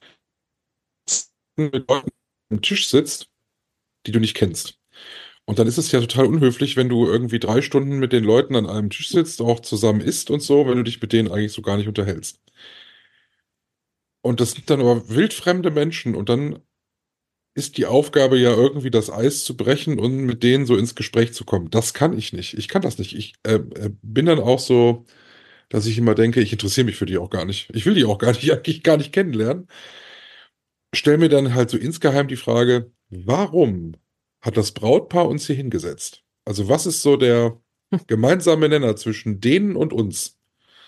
mit Leuten am Tisch sitzt, die du nicht kennst. Und dann ist es ja total unhöflich, wenn du irgendwie drei Stunden mit den Leuten an einem Tisch sitzt, auch zusammen isst und so, wenn du dich mit denen eigentlich so gar nicht unterhältst. Und das sind dann aber wildfremde Menschen und dann ist die Aufgabe ja irgendwie das Eis zu brechen und mit denen so ins Gespräch zu kommen. Das kann ich nicht. Ich kann das nicht. Ich äh, äh, bin dann auch so, dass ich immer denke, ich interessiere mich für die auch gar nicht. Ich will die auch gar nicht, eigentlich gar nicht kennenlernen. Stell mir dann halt so insgeheim die Frage, warum hat das Brautpaar uns hier hingesetzt? Also was ist so der gemeinsame Nenner zwischen denen und uns?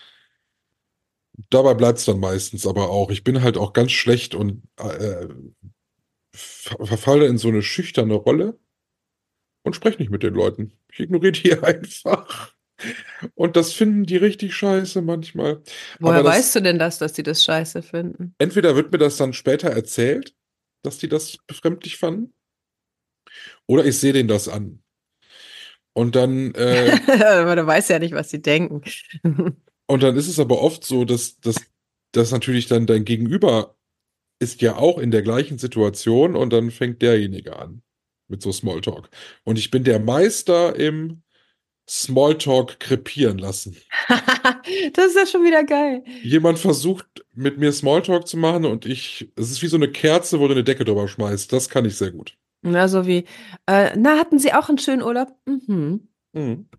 Dabei bleibt es dann meistens aber auch. Ich bin halt auch ganz schlecht und äh, ver- verfalle in so eine schüchterne Rolle und spreche nicht mit den Leuten. Ich ignoriere die einfach. Und das finden die richtig scheiße manchmal. Aber Woher das, weißt du denn das, dass die das scheiße finden? entweder wird mir das dann später erzählt, dass die das befremdlich fanden, oder ich sehe denen das an. Und dann, äh, Aber du weißt ja nicht, was sie denken. und dann ist es aber oft so, dass, dass, dass natürlich dann dein Gegenüber ist ja auch in der gleichen Situation und dann fängt derjenige an mit so Smalltalk. Und ich bin der Meister im Smalltalk krepieren lassen. Das ist ja schon wieder geil. Jemand versucht mit mir Smalltalk zu machen und ich, es ist wie so eine Kerze, wo du eine Decke drüber schmeißt. Das kann ich sehr gut. Na, so wie, äh, na, hatten Sie auch einen schönen Urlaub? Mhm. Mhm.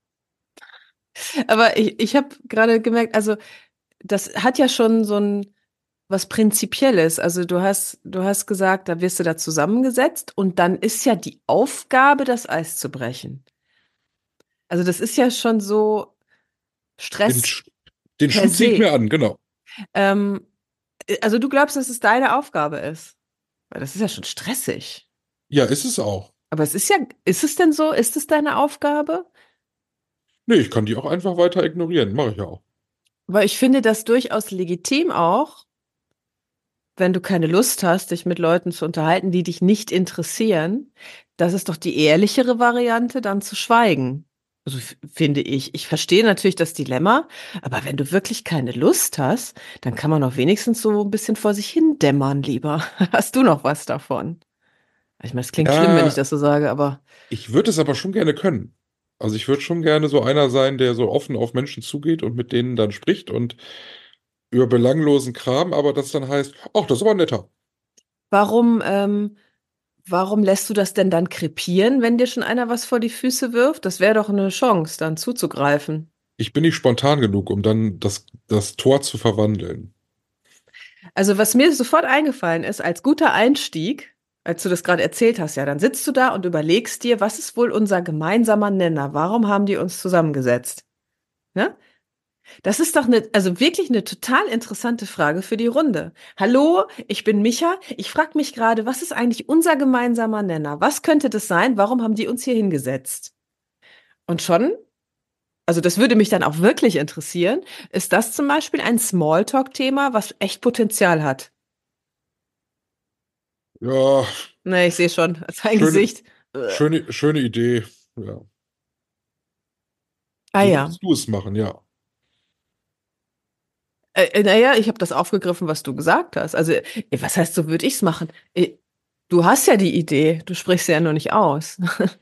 Aber ich, ich habe gerade gemerkt, also das hat ja schon so ein was Prinzipielles. Also du hast, du hast gesagt, da wirst du da zusammengesetzt und dann ist ja die Aufgabe, das Eis zu brechen. Also das ist ja schon so Den, Stress Sch- den per Schuh ziehe ich se. mir an, genau. Ähm, äh, also du glaubst, dass es deine Aufgabe ist? Weil das ist ja schon stressig. Ja, ist es auch. Aber es ist ja, ist es denn so? Ist es deine Aufgabe? Nee, ich kann die auch einfach weiter ignorieren. Mache ich ja auch. Weil ich finde das durchaus legitim auch, wenn du keine Lust hast, dich mit Leuten zu unterhalten, die dich nicht interessieren. Das ist doch die ehrlichere Variante, dann zu schweigen. Also f- finde ich. Ich verstehe natürlich das Dilemma, aber wenn du wirklich keine Lust hast, dann kann man auch wenigstens so ein bisschen vor sich hin dämmern lieber. Hast du noch was davon? Ich meine, es klingt schlimm, wenn ich Ja, das so sage, aber ich würde es aber schon gerne können. Also ich würde schon gerne so einer sein, der so offen auf Menschen zugeht und mit denen dann spricht und über belanglosen Kram, aber das dann heißt, ach, das ist aber netter. warum, ähm, warum lässt du das denn dann krepieren, wenn dir schon einer was vor die Füße wirft? Das wäre doch eine Chance, dann zuzugreifen. Ich bin nicht spontan genug, um dann das, das Tor zu verwandeln. Also was mir sofort eingefallen ist, als guter Einstieg, als du das gerade erzählt hast, ja, dann sitzt du da und überlegst dir, was ist wohl unser gemeinsamer Nenner? Warum haben die uns zusammengesetzt? Ne? Das ist doch eine, also wirklich eine total interessante Frage für die Runde. Hallo, ich bin Micha. Ich frage mich gerade, was ist eigentlich unser gemeinsamer Nenner? Was könnte das sein? Warum haben die uns hier hingesetzt? Und schon, also das würde mich dann auch wirklich interessieren, ist das zum Beispiel ein Smalltalk-Thema, was echt Potenzial hat? Ja, Ne, ich sehe schon, sein schöne, Gesicht. Äh. schöne, schöne Idee. Ja. Ah So ja. würdest du es machen, ja. Äh, äh, naja, ich habe das aufgegriffen, was du gesagt hast. Also, äh, was heißt, so würde ich's machen? Äh, Du hast ja die Idee, du sprichst sie ja nur nicht aus.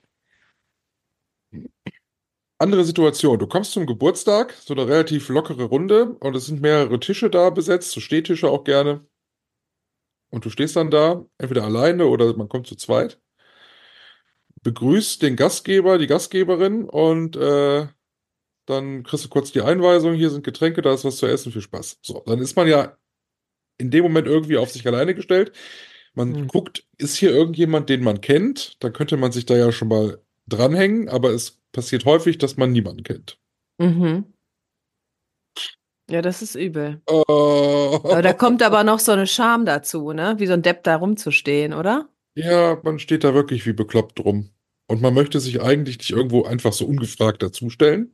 Andere Situation. Du kommst zum Geburtstag, so eine relativ lockere Runde und es sind mehrere Tische da besetzt, so Stehtische auch gerne. Und du stehst dann da, entweder alleine oder man kommt zu zweit, begrüßt den Gastgeber, die Gastgeberin und äh, dann kriegst du kurz die Einweisung, hier sind Getränke, da ist was zu essen, viel Spaß. So, dann ist man ja in dem Moment irgendwie auf sich alleine gestellt. Man Hm. guckt, ist hier irgendjemand, den man kennt? Dann könnte man sich da ja schon mal dranhängen, aber es passiert häufig, dass man niemanden kennt. Mhm. Ja, das ist übel. Aber da Äh, kommt aber noch so eine Scham dazu, ne? Wie so ein Depp da rumzustehen, oder? ja, man steht da wirklich wie bekloppt rum. Und man möchte sich eigentlich nicht irgendwo einfach so ungefragt dazustellen.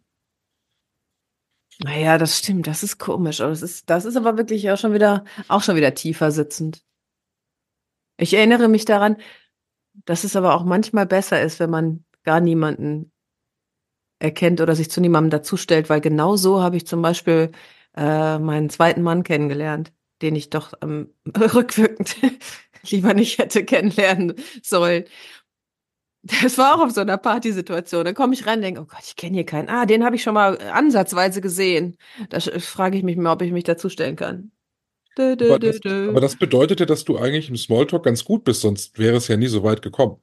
Naja, das stimmt, das ist komisch. Aber das ist, das ist aber wirklich auch schon wieder, auch schon wieder tiefer sitzend. Ich erinnere mich daran, dass es aber auch manchmal besser ist, wenn man gar niemanden erkennt oder sich zu niemandem dazustellt, weil genau so habe ich zum Beispiel äh, meinen zweiten Mann kennengelernt, den ich doch ähm, rückwirkend lieber nicht hätte kennenlernen sollen. Das war auch auf so einer Partysituation. Da komme ich rein und denke, oh Gott, ich kenne hier keinen. Ah, den habe ich schon mal ansatzweise gesehen. Da sch- frage ich mich mal, ob ich mich dazustellen kann. Dö, dö, Aber dö, das, dö. aber das bedeutet ja, dass du eigentlich im Smalltalk ganz gut bist, sonst wäre es ja nie so weit gekommen.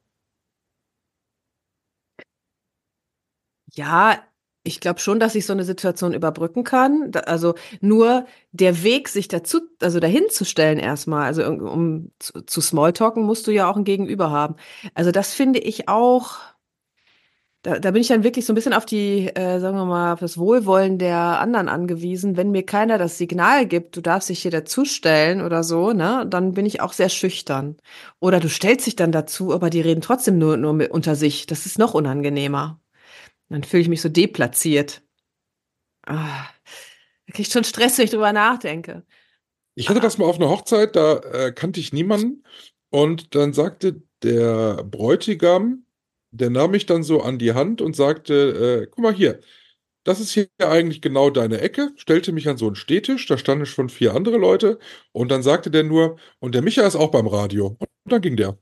Ja, ich glaube schon, dass ich so eine Situation überbrücken kann. Da, also nur der Weg, sich dazu, also dahin zu stellen erstmal, also um, um zu, zu Smalltalken, musst du ja auch ein Gegenüber haben. Also das finde ich auch. Da, da bin ich dann wirklich so ein bisschen auf die, äh, sagen wir mal, auf das Wohlwollen der anderen angewiesen. Wenn mir keiner das Signal gibt, du darfst dich hier dazustellen oder so, ne, dann bin ich auch sehr schüchtern. Oder du stellst dich dann dazu, aber die reden trotzdem nur, nur mit, unter sich. Das ist noch unangenehmer. Dann fühle ich mich so deplatziert. Ah, da krieg ich schon Stress, wenn ich drüber nachdenke. Ich hatte Ah, das mal auf einer Hochzeit, da äh, kannte ich niemanden und dann sagte der Bräutigam, der nahm mich dann so an die Hand und sagte, äh, guck mal hier, das ist hier eigentlich genau deine Ecke, stellte mich an so einen Stehtisch, da standen schon vier andere Leute und dann sagte der nur, und der Micha ist auch beim Radio. Und dann ging der.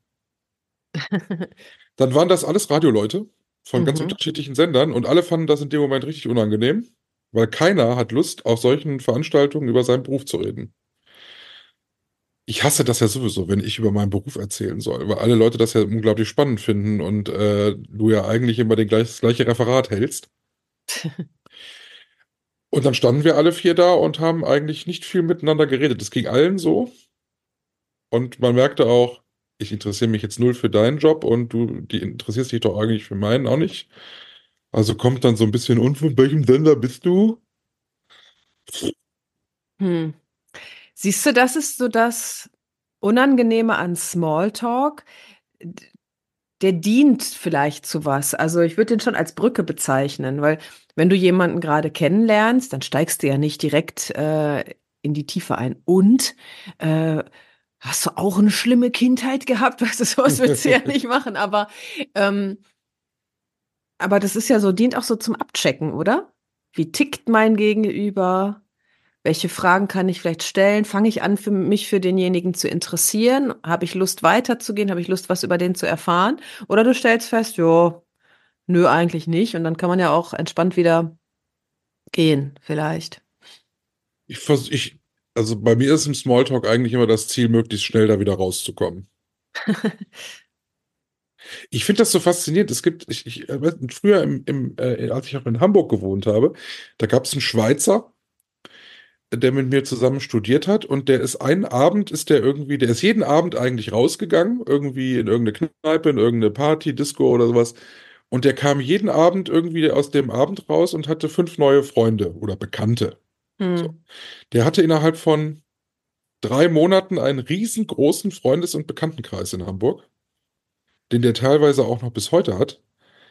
Dann waren das alles Radioleute von ganz mhm. unterschiedlichen Sendern und alle fanden das in dem Moment richtig unangenehm, weil keiner hat Lust, auf solchen Veranstaltungen über seinen Beruf zu reden. Ich hasse das ja sowieso, wenn ich über meinen Beruf erzählen soll, weil alle Leute das ja unglaublich spannend finden und äh, du ja eigentlich immer den gleich, das gleiche Referat hältst. Und dann standen wir alle vier da und haben eigentlich nicht viel miteinander geredet. Es ging allen so und man merkte auch, ich interessiere mich jetzt null für deinen Job und du die interessierst dich doch eigentlich für meinen auch nicht. Also kommt dann so ein bisschen, und von welchem Sender bist du? Hm. Siehst du, das ist so das Unangenehme an Smalltalk. D- Der dient vielleicht zu was. Also ich würde den schon als Brücke bezeichnen, weil wenn du jemanden gerade kennenlernst, dann steigst du ja nicht direkt äh, in die Tiefe ein. Und äh, hast du auch eine schlimme Kindheit gehabt? Weißt du, sowas würdest du ja nicht machen. Aber, ähm, aber das ist ja so, dient auch so zum Abchecken, oder? Wie tickt mein Gegenüber? Welche Fragen kann ich vielleicht stellen? Fange ich an, für mich für denjenigen zu interessieren? Habe ich Lust weiterzugehen? Habe ich Lust, was über den zu erfahren? Oder du stellst fest, jo, nö, eigentlich nicht. Und dann kann man ja auch entspannt wieder gehen, vielleicht. Ich vers ich, also bei mir ist im Smalltalk eigentlich immer das Ziel, möglichst schnell da wieder rauszukommen. Ich finde das so faszinierend. Es gibt, ich, ich, äh, weiß nicht, früher, im, im, äh, als ich auch in Hamburg gewohnt habe, da gab es einen Schweizer, der mit mir zusammen studiert hat und der ist einen Abend, ist der irgendwie, der ist jeden Abend eigentlich rausgegangen, irgendwie in irgendeine Kneipe, in irgendeine Party, Disco oder sowas. Und der kam jeden Abend irgendwie aus dem Abend raus und hatte fünf neue Freunde oder Bekannte. So. Hm. Der hatte innerhalb von drei Monaten einen riesengroßen Freundes- und Bekanntenkreis in Hamburg, den der teilweise auch noch bis heute hat.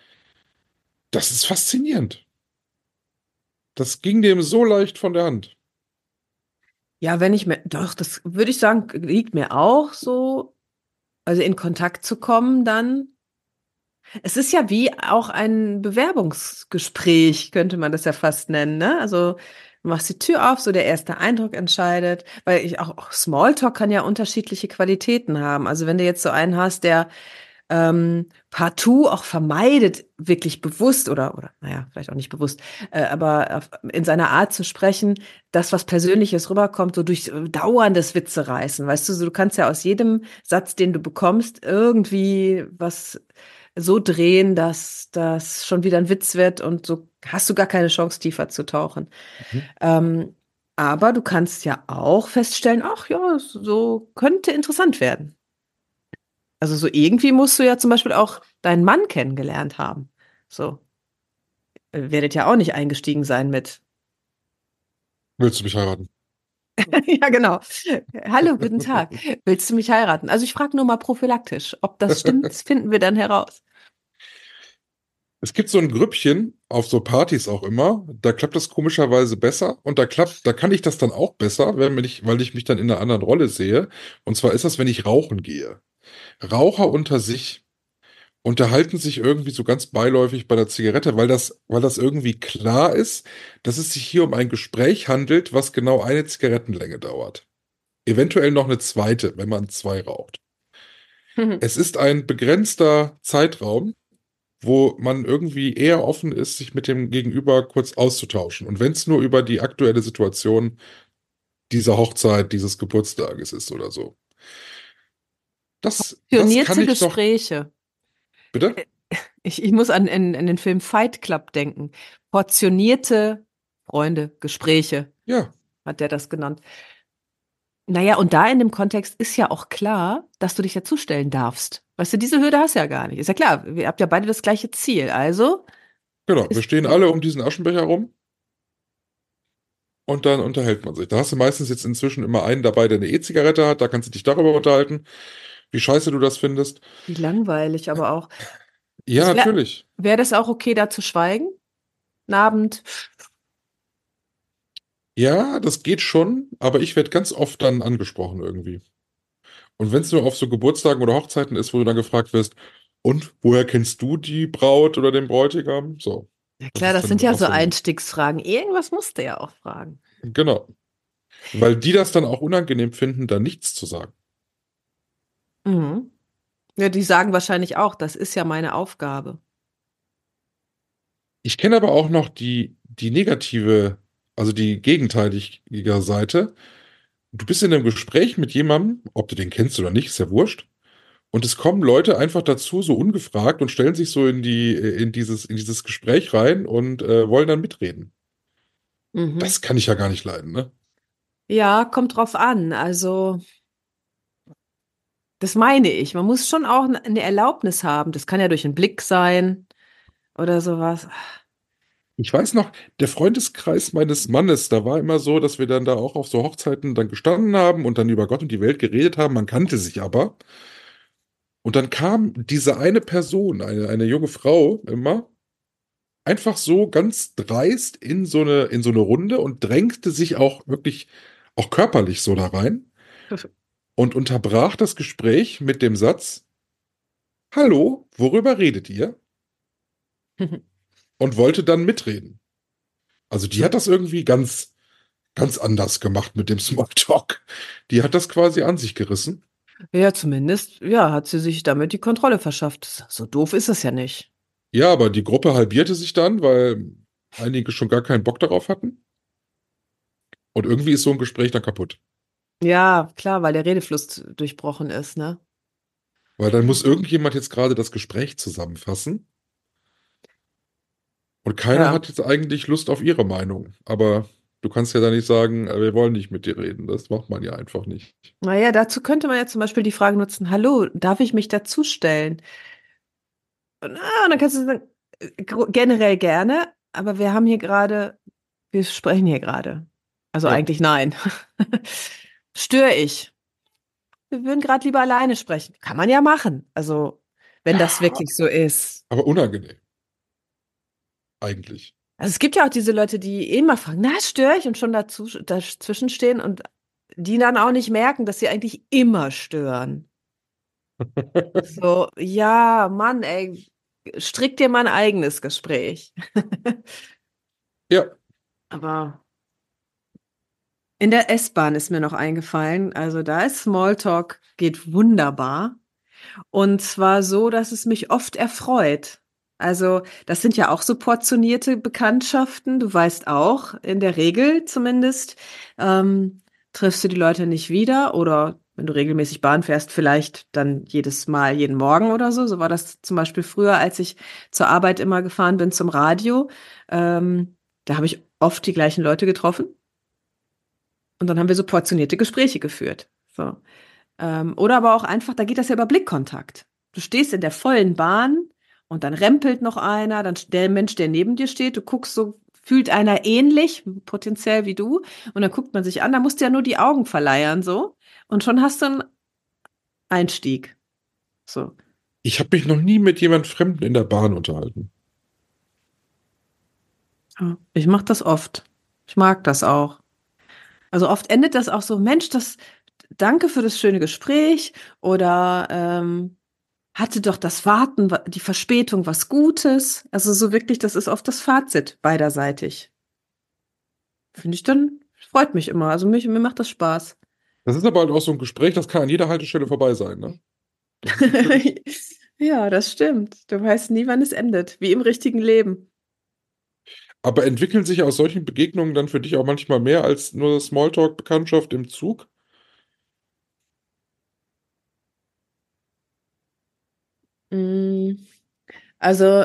Das ist faszinierend. Das ging dem so leicht von der Hand. Ja, wenn ich mir, doch, das würde ich sagen, liegt mir auch so, also in Kontakt zu kommen dann. Es ist ja wie auch ein Bewerbungsgespräch, könnte man das ja fast nennen, ne? Also du machst die Tür auf, so der erste Eindruck entscheidet, weil ich auch, auch Smalltalk kann ja unterschiedliche Qualitäten haben. Also wenn du jetzt so einen hast, der ähm, partout auch vermeidet, wirklich bewusst oder, oder naja, vielleicht auch nicht bewusst, äh, aber auf- in seiner Art zu sprechen, das, was Persönliches rüberkommt, so durch äh, dauerndes Witze reißen. Weißt du, so, du kannst ja aus jedem Satz, den du bekommst, irgendwie was so drehen, dass das schon wieder ein Witz wird und so hast du gar keine Chance, tiefer zu tauchen. Mhm. Ähm, aber du kannst ja auch feststellen, ach ja, so könnte interessant werden. Also so irgendwie musst du ja zum Beispiel auch deinen Mann kennengelernt haben. So, äh, werdet ja auch nicht eingestiegen sein mit. Willst du mich heiraten? Ja, genau. Hallo, guten Tag. Willst du mich heiraten? Also ich frage nur mal prophylaktisch. Ob das stimmt, das finden wir dann heraus. Es gibt so ein Grüppchen auf so Partys auch immer, da klappt das komischerweise besser und da klappt, da kann ich das dann auch besser, wenn ich, weil ich mich dann in einer anderen Rolle sehe. Und zwar ist das, wenn ich rauchen gehe. Raucher unter sich unterhalten sich irgendwie so ganz beiläufig bei der Zigarette, weil das, weil das irgendwie klar ist, dass es sich hier um ein Gespräch handelt, was genau eine Zigarettenlänge dauert. Eventuell noch eine zweite, wenn man zwei raucht. Es ist ein begrenzter Zeitraum, wo man irgendwie eher offen ist, sich mit dem Gegenüber kurz auszutauschen. Und wenn es nur über die aktuelle Situation dieser Hochzeit, dieses Geburtstages ist oder so. Das, das kann Pionierte ich doch. Gespräche. Bitte? Ich, ich muss an, an, an den Film Fight Club denken. Portionierte Freunde, Gespräche, Ja, hat der das genannt. Naja, und da in dem Kontext ist ja auch klar, dass du dich dazustellen darfst. Weißt du, diese Hürde hast du ja gar nicht. Ist ja klar, ihr habt ja beide das gleiche Ziel. Also genau. Wir ist, stehen alle um diesen Aschenbecher rum und dann unterhält man sich. Da hast du meistens jetzt inzwischen immer einen dabei, der eine E-Zigarette hat. Da kannst du dich darüber unterhalten, wie scheiße du das findest. wie langweilig, aber auch. Ja, Wäre natürlich. wär das auch okay, da zu schweigen? Einen Abend? Ja, das geht schon, aber ich werde ganz oft dann angesprochen irgendwie. Und wenn es nur auf so Geburtstagen oder Hochzeiten ist, wo du dann gefragt wirst, und woher kennst du die Braut oder den Bräutigam? So, Ja das klar, ist das dann sind ja auch so so ein, Einstiegsfragen. Irgendwas musst du ja auch fragen. genau. Weil die das dann auch unangenehm finden, da nichts zu sagen. Mhm. Ja, die sagen wahrscheinlich auch, das ist ja meine Aufgabe. Ich kenne aber auch noch die, die negative, also die gegenteilige Seite. Du bist in einem Gespräch mit jemandem, ob du den kennst oder nicht, ist ja wurscht. Und es kommen Leute einfach dazu, so ungefragt und stellen sich so in die, in dieses, in dieses Gespräch rein und äh, wollen dann mitreden. Mhm. Das kann ich ja gar nicht leiden, ne? Ja, kommt drauf an. Also, das meine ich. Man muss schon auch n- eine Erlaubnis haben. Das kann ja durch einen Blick sein oder sowas. Ich weiß noch, der Freundeskreis meines Mannes, da war immer so, dass wir dann da auch auf so Hochzeiten dann gestanden haben und dann über Gott und die Welt geredet haben. Man kannte sich aber. Und dann kam diese eine Person, eine, eine junge Frau immer, einfach so ganz dreist in so eine, in so eine Runde und drängte sich auch wirklich, auch körperlich so da rein und unterbrach das Gespräch mit dem Satz, Hallo, worüber redet ihr? Und wollte dann mitreden. Also die hat das irgendwie ganz, ganz anders gemacht mit dem Smalltalk. Die hat das quasi an sich gerissen. Ja, zumindest, ja, hat sie sich damit die Kontrolle verschafft. So doof ist es ja nicht. Ja, aber die Gruppe halbierte sich dann, weil einige schon gar keinen Bock darauf hatten. Und irgendwie ist so ein Gespräch dann kaputt. Ja, klar, weil der Redefluss durchbrochen ist, ne? Weil dann muss irgendjemand jetzt gerade das Gespräch zusammenfassen. Und keiner Ja. hat jetzt eigentlich Lust auf ihre Meinung. Aber Du kannst ja da nicht sagen, äh, wir wollen nicht mit dir reden. Das macht man ja einfach nicht. Naja, dazu könnte man ja zum Beispiel die Frage nutzen, hallo, darf ich mich dazustellen? Und, ah, und dann kannst du sagen, äh, gro- generell gerne, aber wir haben hier gerade, wir sprechen hier gerade. Also Ja, eigentlich nein. Störe ich? Wir würden gerade lieber alleine sprechen. Kann man ja machen. Also, wenn das ja, wirklich so ist. aber unangenehm, eigentlich. Also es gibt ja auch diese Leute, die immer fragen, na, störe ich? Und schon dazu, dazwischen stehen und die dann auch nicht merken, dass sie eigentlich immer stören. So, ja, Mann, ey, strick dir mal ein eigenes Gespräch. Ja, Aber in der S-Bahn ist mir noch eingefallen, also da ist Smalltalk, geht wunderbar. Und zwar so, dass es mich oft erfreut. Also, das sind ja auch so portionierte Bekanntschaften. Du weißt auch, in der Regel zumindest, ähm, triffst du die Leute nicht wieder oder wenn du regelmäßig Bahn fährst, vielleicht dann jedes Mal, jeden Morgen oder so. So war das zum Beispiel früher, als ich zur Arbeit immer gefahren bin zum Radio. Ähm, da habe ich oft die gleichen Leute getroffen und dann haben wir so portionierte Gespräche geführt. So. Ähm, oder aber auch einfach, da geht das ja über Blickkontakt. Du stehst in der vollen Bahn und dann rempelt noch einer, dann der Mensch, der neben dir steht, du guckst so, fühlt einer ähnlich, potenziell wie du, und dann guckt man sich an, da musst du ja nur die Augen verleiern, so, und schon hast du einen Einstieg. So. ich habe mich noch nie mit jemand Fremden in der Bahn unterhalten. Ja, ich mache das oft. Ich mag das auch. Also oft endet das auch so, Mensch, das, danke für das schöne Gespräch oder ähm, hatte doch das Warten, wa- die Verspätung was Gutes. Also so wirklich, das ist oft das Fazit beiderseitig. Finde ich dann, freut mich immer. Also mich, mir macht das Spaß. Das ist aber halt auch so ein Gespräch, das kann an jeder Haltestelle vorbei sein, ne? Das ist natürlich. Ja, das stimmt. Du weißt nie, wann es endet, wie im richtigen Leben. Aber entwickeln sich aus solchen Begegnungen dann für dich auch manchmal mehr als nur Smalltalk-Bekanntschaft im Zug? Mm, Also,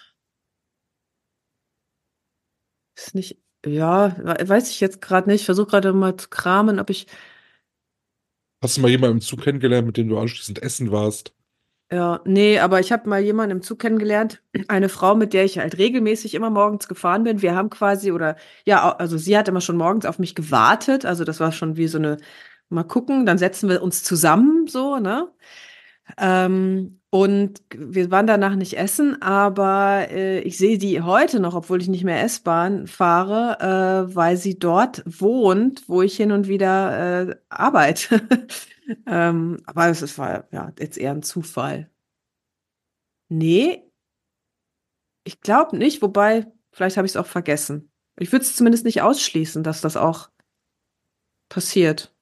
ist nicht, ja, we- weiß ich jetzt gerade nicht. Ich versuche gerade mal zu kramen, ob ich, Hast du mal jemanden im Zug kennengelernt, mit dem du anschließend essen warst? ja, nee, aber ich habe mal jemanden im Zug kennengelernt, eine Frau, mit der ich halt regelmäßig immer morgens gefahren bin. Wir haben quasi, oder ja, au- also sie hat immer schon morgens auf mich gewartet. Also das war schon wie so eine, mal gucken, dann setzen wir uns zusammen, so, ne? Ähm, und wir waren danach nicht essen, aber äh, ich sehe die heute noch, obwohl ich nicht mehr S-Bahn fahre, äh, weil sie dort wohnt, wo ich hin und wieder äh, arbeite. Ähm, aber es ist, war ja jetzt eher ein Zufall. Nee, ich glaube nicht, wobei, vielleicht habe ich es auch vergessen. Ich würde es zumindest nicht ausschließen, dass das auch passiert.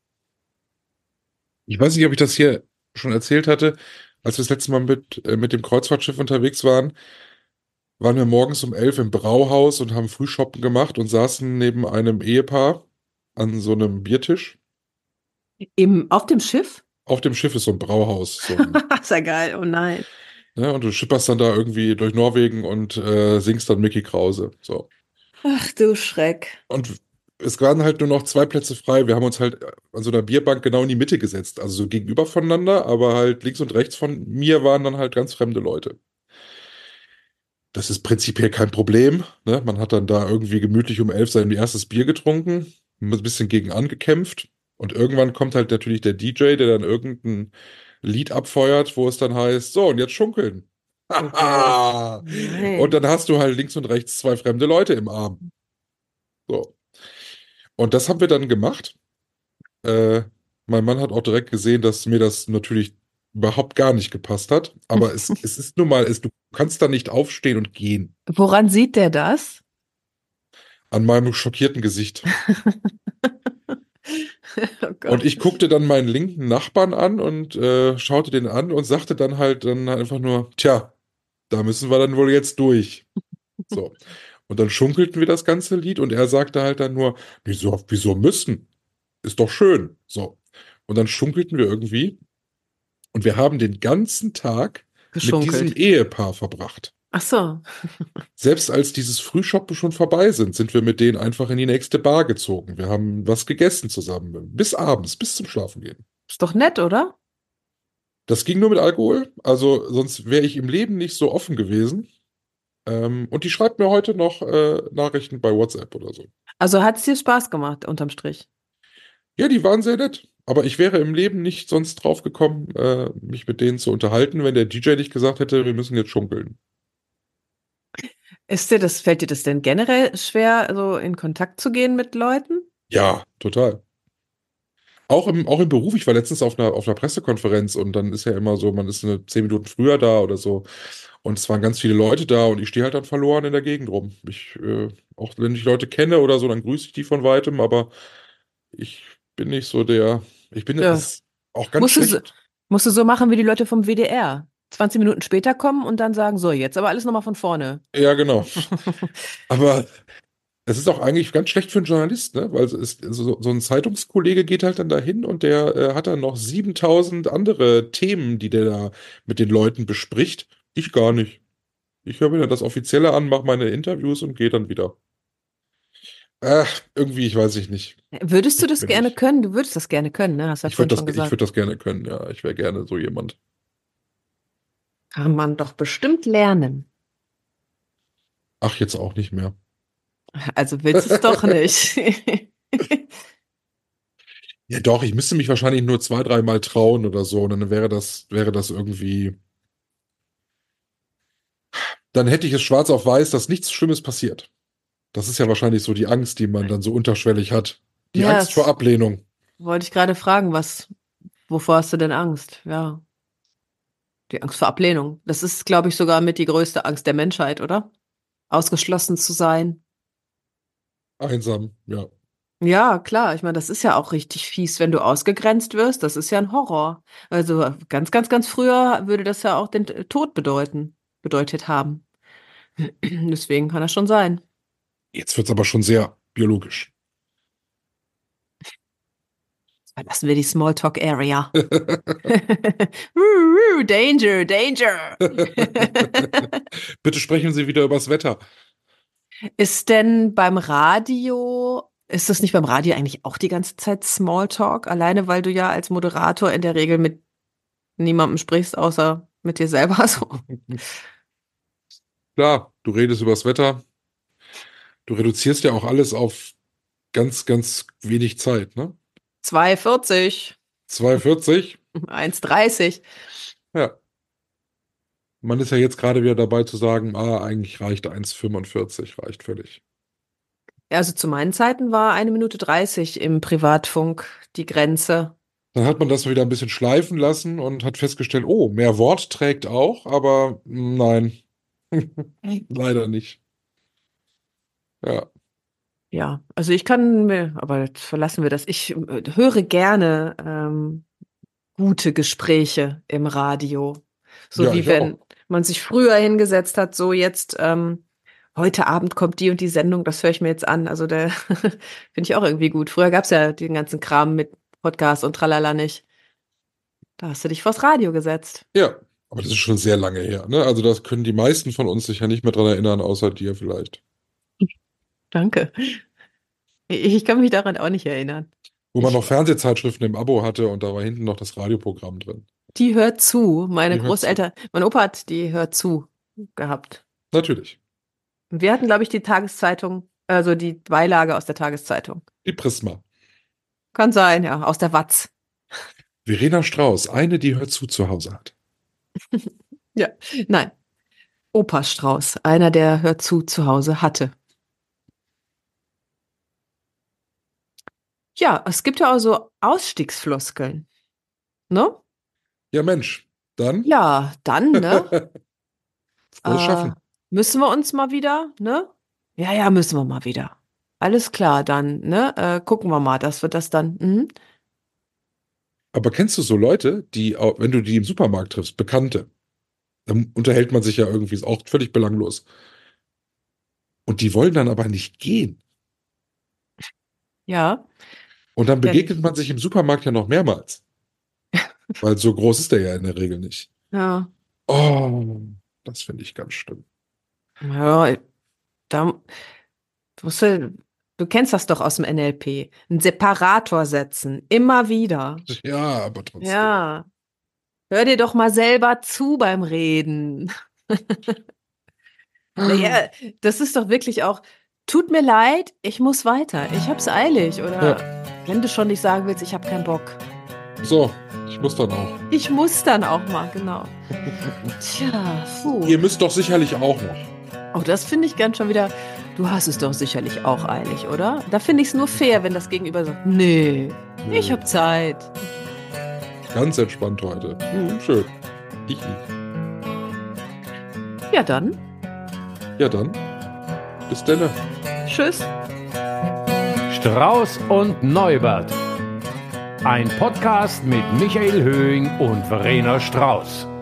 Ich weiß nicht, ob ich das hier schon erzählt hatte. Als wir das letzte Mal mit, äh, mit dem Kreuzfahrtschiff unterwegs waren, waren wir morgens um elf im Brauhaus und haben Frühschoppen gemacht und saßen neben einem Ehepaar an so einem Biertisch. Im, auf dem Schiff? Auf dem Schiff ist so ein Brauhaus, so ein, Ist ja geil, oh nein. ne, und du schipperst dann da irgendwie durch Norwegen und äh, singst dann Mickey Krause. So. Ach du Schreck. Und es waren halt nur noch zwei Plätze frei. Wir haben uns halt an so einer Bierbank genau in die Mitte gesetzt, also so gegenüber voneinander, aber halt links und rechts von mir waren dann halt ganz fremde Leute. Das ist prinzipiell kein Problem, ne? Man hat dann da irgendwie gemütlich um elf sein erstes Bier getrunken, ein bisschen gegen angekämpft und irgendwann kommt halt natürlich der D J, der dann irgendein Lied abfeuert, wo es dann heißt, so und jetzt schunkeln. Oh Gott. Und Nein. dann hast du halt links und rechts zwei fremde Leute im Arm. So. Und das haben wir dann gemacht. Äh, Mein Mann hat auch direkt gesehen, dass mir das natürlich überhaupt gar nicht gepasst hat. Aber es, es ist nun mal, es, du kannst da nicht aufstehen und gehen. Woran sieht der das? An meinem schockierten Gesicht. Oh Und Gott. ich guckte dann meinen linken Nachbarn an und äh, schaute den an und sagte dann halt dann einfach nur, tja, da müssen wir dann wohl jetzt durch. So. Und dann schunkelten wir das ganze Lied und er sagte halt dann nur, wieso, wieso müssen? Ist doch schön. So. Und dann schunkelten wir irgendwie und wir haben den ganzen Tag mit diesem Geschunkelt. Ehepaar verbracht. Ach so. Selbst als dieses Frühshoppen schon vorbei sind, sind wir mit denen einfach in die nächste Bar gezogen. Wir haben was gegessen zusammen. Bis abends, bis zum Schlafengehen. Ist doch nett, oder? Das ging nur mit Alkohol. Also sonst wäre ich im Leben nicht so offen gewesen. Ähm, und die schreibt mir heute noch äh, Nachrichten bei WhatsApp oder so. Also hat es dir Spaß gemacht, unterm Strich. Ja, die waren sehr nett. Aber ich wäre im Leben nicht sonst drauf gekommen, äh, mich mit denen zu unterhalten, wenn der D J nicht gesagt hätte, wir müssen jetzt schunkeln. Ist dir das, fällt dir das denn generell schwer, so in Kontakt zu gehen mit Leuten? Ja, total. Auch im, auch im Beruf, ich war letztens auf einer, auf einer Pressekonferenz und dann ist ja immer so, man ist eine zehn Minuten früher da oder so und es waren ganz viele Leute da und ich stehe halt dann verloren in der Gegend rum. Ich, äh, auch wenn ich Leute kenne oder so, dann grüße ich die von weitem, aber ich bin nicht so der, ich bin Ja. es auch ganz Musst du, so, schlecht. musst du so machen wie die Leute vom W D R. zwanzig Minuten später kommen und dann sagen, so, jetzt aber alles nochmal von vorne. Ja, genau. Aber es ist auch eigentlich ganz schlecht für einen Journalist, ne? Weil es ist, so, so ein Zeitungskollege geht halt dann dahin und der äh, hat dann noch siebentausend andere Themen, die der da mit den Leuten bespricht. Ich gar nicht. Ich höre mir dann das Offizielle an, mache meine Interviews und gehe dann wieder. Ach, irgendwie, ich weiß ich nicht. Würdest du Ich das bin gerne nicht. können? Du würdest das gerne können, ne? Hast du ja Ich vorhin würde schon das, ich gesagt. würde das gerne können, ja. Ich wäre gerne so jemand. Kann man doch bestimmt lernen. Ach, jetzt auch nicht mehr. Also willst du es doch nicht. Ja, doch, ich müsste mich wahrscheinlich nur zwei, dreimal trauen oder so. Und dann wäre das, wäre das irgendwie. Dann hätte ich es schwarz auf weiß, dass nichts Schlimmes passiert. Das ist ja wahrscheinlich so die Angst, die man dann so unterschwellig hat. Die Ja, Angst vor das Ablehnung. wollte ich gerade fragen, was, wovor hast du denn Angst? Ja, die Angst vor Ablehnung. Das ist, glaube ich, sogar mit die größte Angst der Menschheit, oder? Ausgeschlossen zu sein. Einsam, ja. Ja, klar. Ich meine, das ist ja auch richtig fies, wenn du ausgegrenzt wirst. Das ist ja ein Horror. Also ganz, ganz, ganz früher würde das ja auch den Tod bedeuten, bedeutet haben. Deswegen kann das schon sein. Jetzt wird es aber schon sehr biologisch. Verlassen wir die Smalltalk-Area. Danger, danger. Bitte sprechen Sie wieder übers Wetter. Ist denn beim Radio, ist das nicht beim Radio eigentlich auch die ganze Zeit Smalltalk? Alleine, weil du ja als Moderator in der Regel mit niemandem sprichst, außer mit dir selber so. Klar, du redest übers Wetter. Du reduzierst ja auch alles auf ganz, ganz wenig Zeit, ne? zwei vierzig, zwei vierzig. eins dreißig. Ja. Man ist ja jetzt gerade wieder dabei zu sagen, ah, eigentlich reicht eins fünfundvierzig, reicht völlig. Also zu meinen Zeiten war eine Minute dreißig im Privatfunk die Grenze. Dann hat man das wieder ein bisschen schleifen lassen und hat festgestellt, oh, mehr Wort trägt auch, aber nein, leider nicht. Ja, Ja, also ich kann mir, aber jetzt verlassen wir das. Ich äh, höre gerne ähm, gute Gespräche im Radio. So ja, wie ich wenn auch. man sich früher hingesetzt hat, so jetzt, ähm, heute Abend kommt die und die Sendung, das höre ich mir jetzt an. Also der finde ich auch irgendwie gut. Früher gab's ja den ganzen Kram mit Podcast und tralala nicht. Da hast du dich vors Radio gesetzt. Ja, aber das ist schon sehr lange her, ne? Also das können die meisten von uns sich ja nicht mehr dran erinnern, außer dir vielleicht. Danke. Ich, ich kann mich daran auch nicht erinnern. Wo man Ich, noch Fernsehzeitschriften im Abo hatte und da war hinten noch das Radioprogramm drin. die hört zu. Meine Die hört zu. Großeltern, mein Opa hat die hört zu gehabt. Natürlich. Und wir hatten, glaube ich, die Tageszeitung, also die Beilage aus der Tageszeitung. Die Prisma. Kann sein, ja, aus der Watz. Verena Strauß, eine, die hört zu zu Hause hat. Ja, nein. Opa Strauß, einer, der hört zu zu Hause hatte. Ja, es gibt ja auch so Ausstiegsfloskeln, ne? Ja, Mensch, dann Ja, dann, ne? frohes Äh, Schaffen. müssen wir uns mal wieder, ne? Ja, ja, müssen wir mal wieder. Alles klar, dann, ne? Äh, gucken wir mal, dass wir das dann. Mhm. Aber kennst du so Leute, die, auch, wenn du die im Supermarkt triffst, Bekannte, dann unterhält man sich ja irgendwie, ist auch völlig belanglos. Und die wollen dann aber nicht gehen. Ja, Und dann kenn begegnet ich. man sich im Supermarkt ja noch mehrmals. Weil so groß ist der ja in der Regel nicht. Ja. Oh, das finde ich ganz schlimm. Ja, da musst du, du kennst das doch aus dem N L P. Einen Separator setzen, immer wieder. Ja, aber trotzdem. Ja. Hör dir doch mal selber zu beim Reden. Naja, das ist doch wirklich auch, tut mir leid, ich muss weiter, ich hab's eilig. Oder wenn du schon nicht sagen willst, ich hab keinen Bock. So, ich muss dann auch. Ich muss dann auch mal, genau. Tja, puh. Ihr müsst doch sicherlich auch noch. Oh, das finde ich ganz schon wieder, du hast es doch sicherlich auch eilig, oder? Da finde ich es nur fair, wenn das Gegenüber sagt, nee, ich hab Zeit. Ganz entspannt heute. Mhm. Schön. Ich nicht. Ja, dann. Ja, dann. Bis dann. Tschüss. Strauß und Neubert. Ein Podcast mit Michael Höhing und Verena Strauß.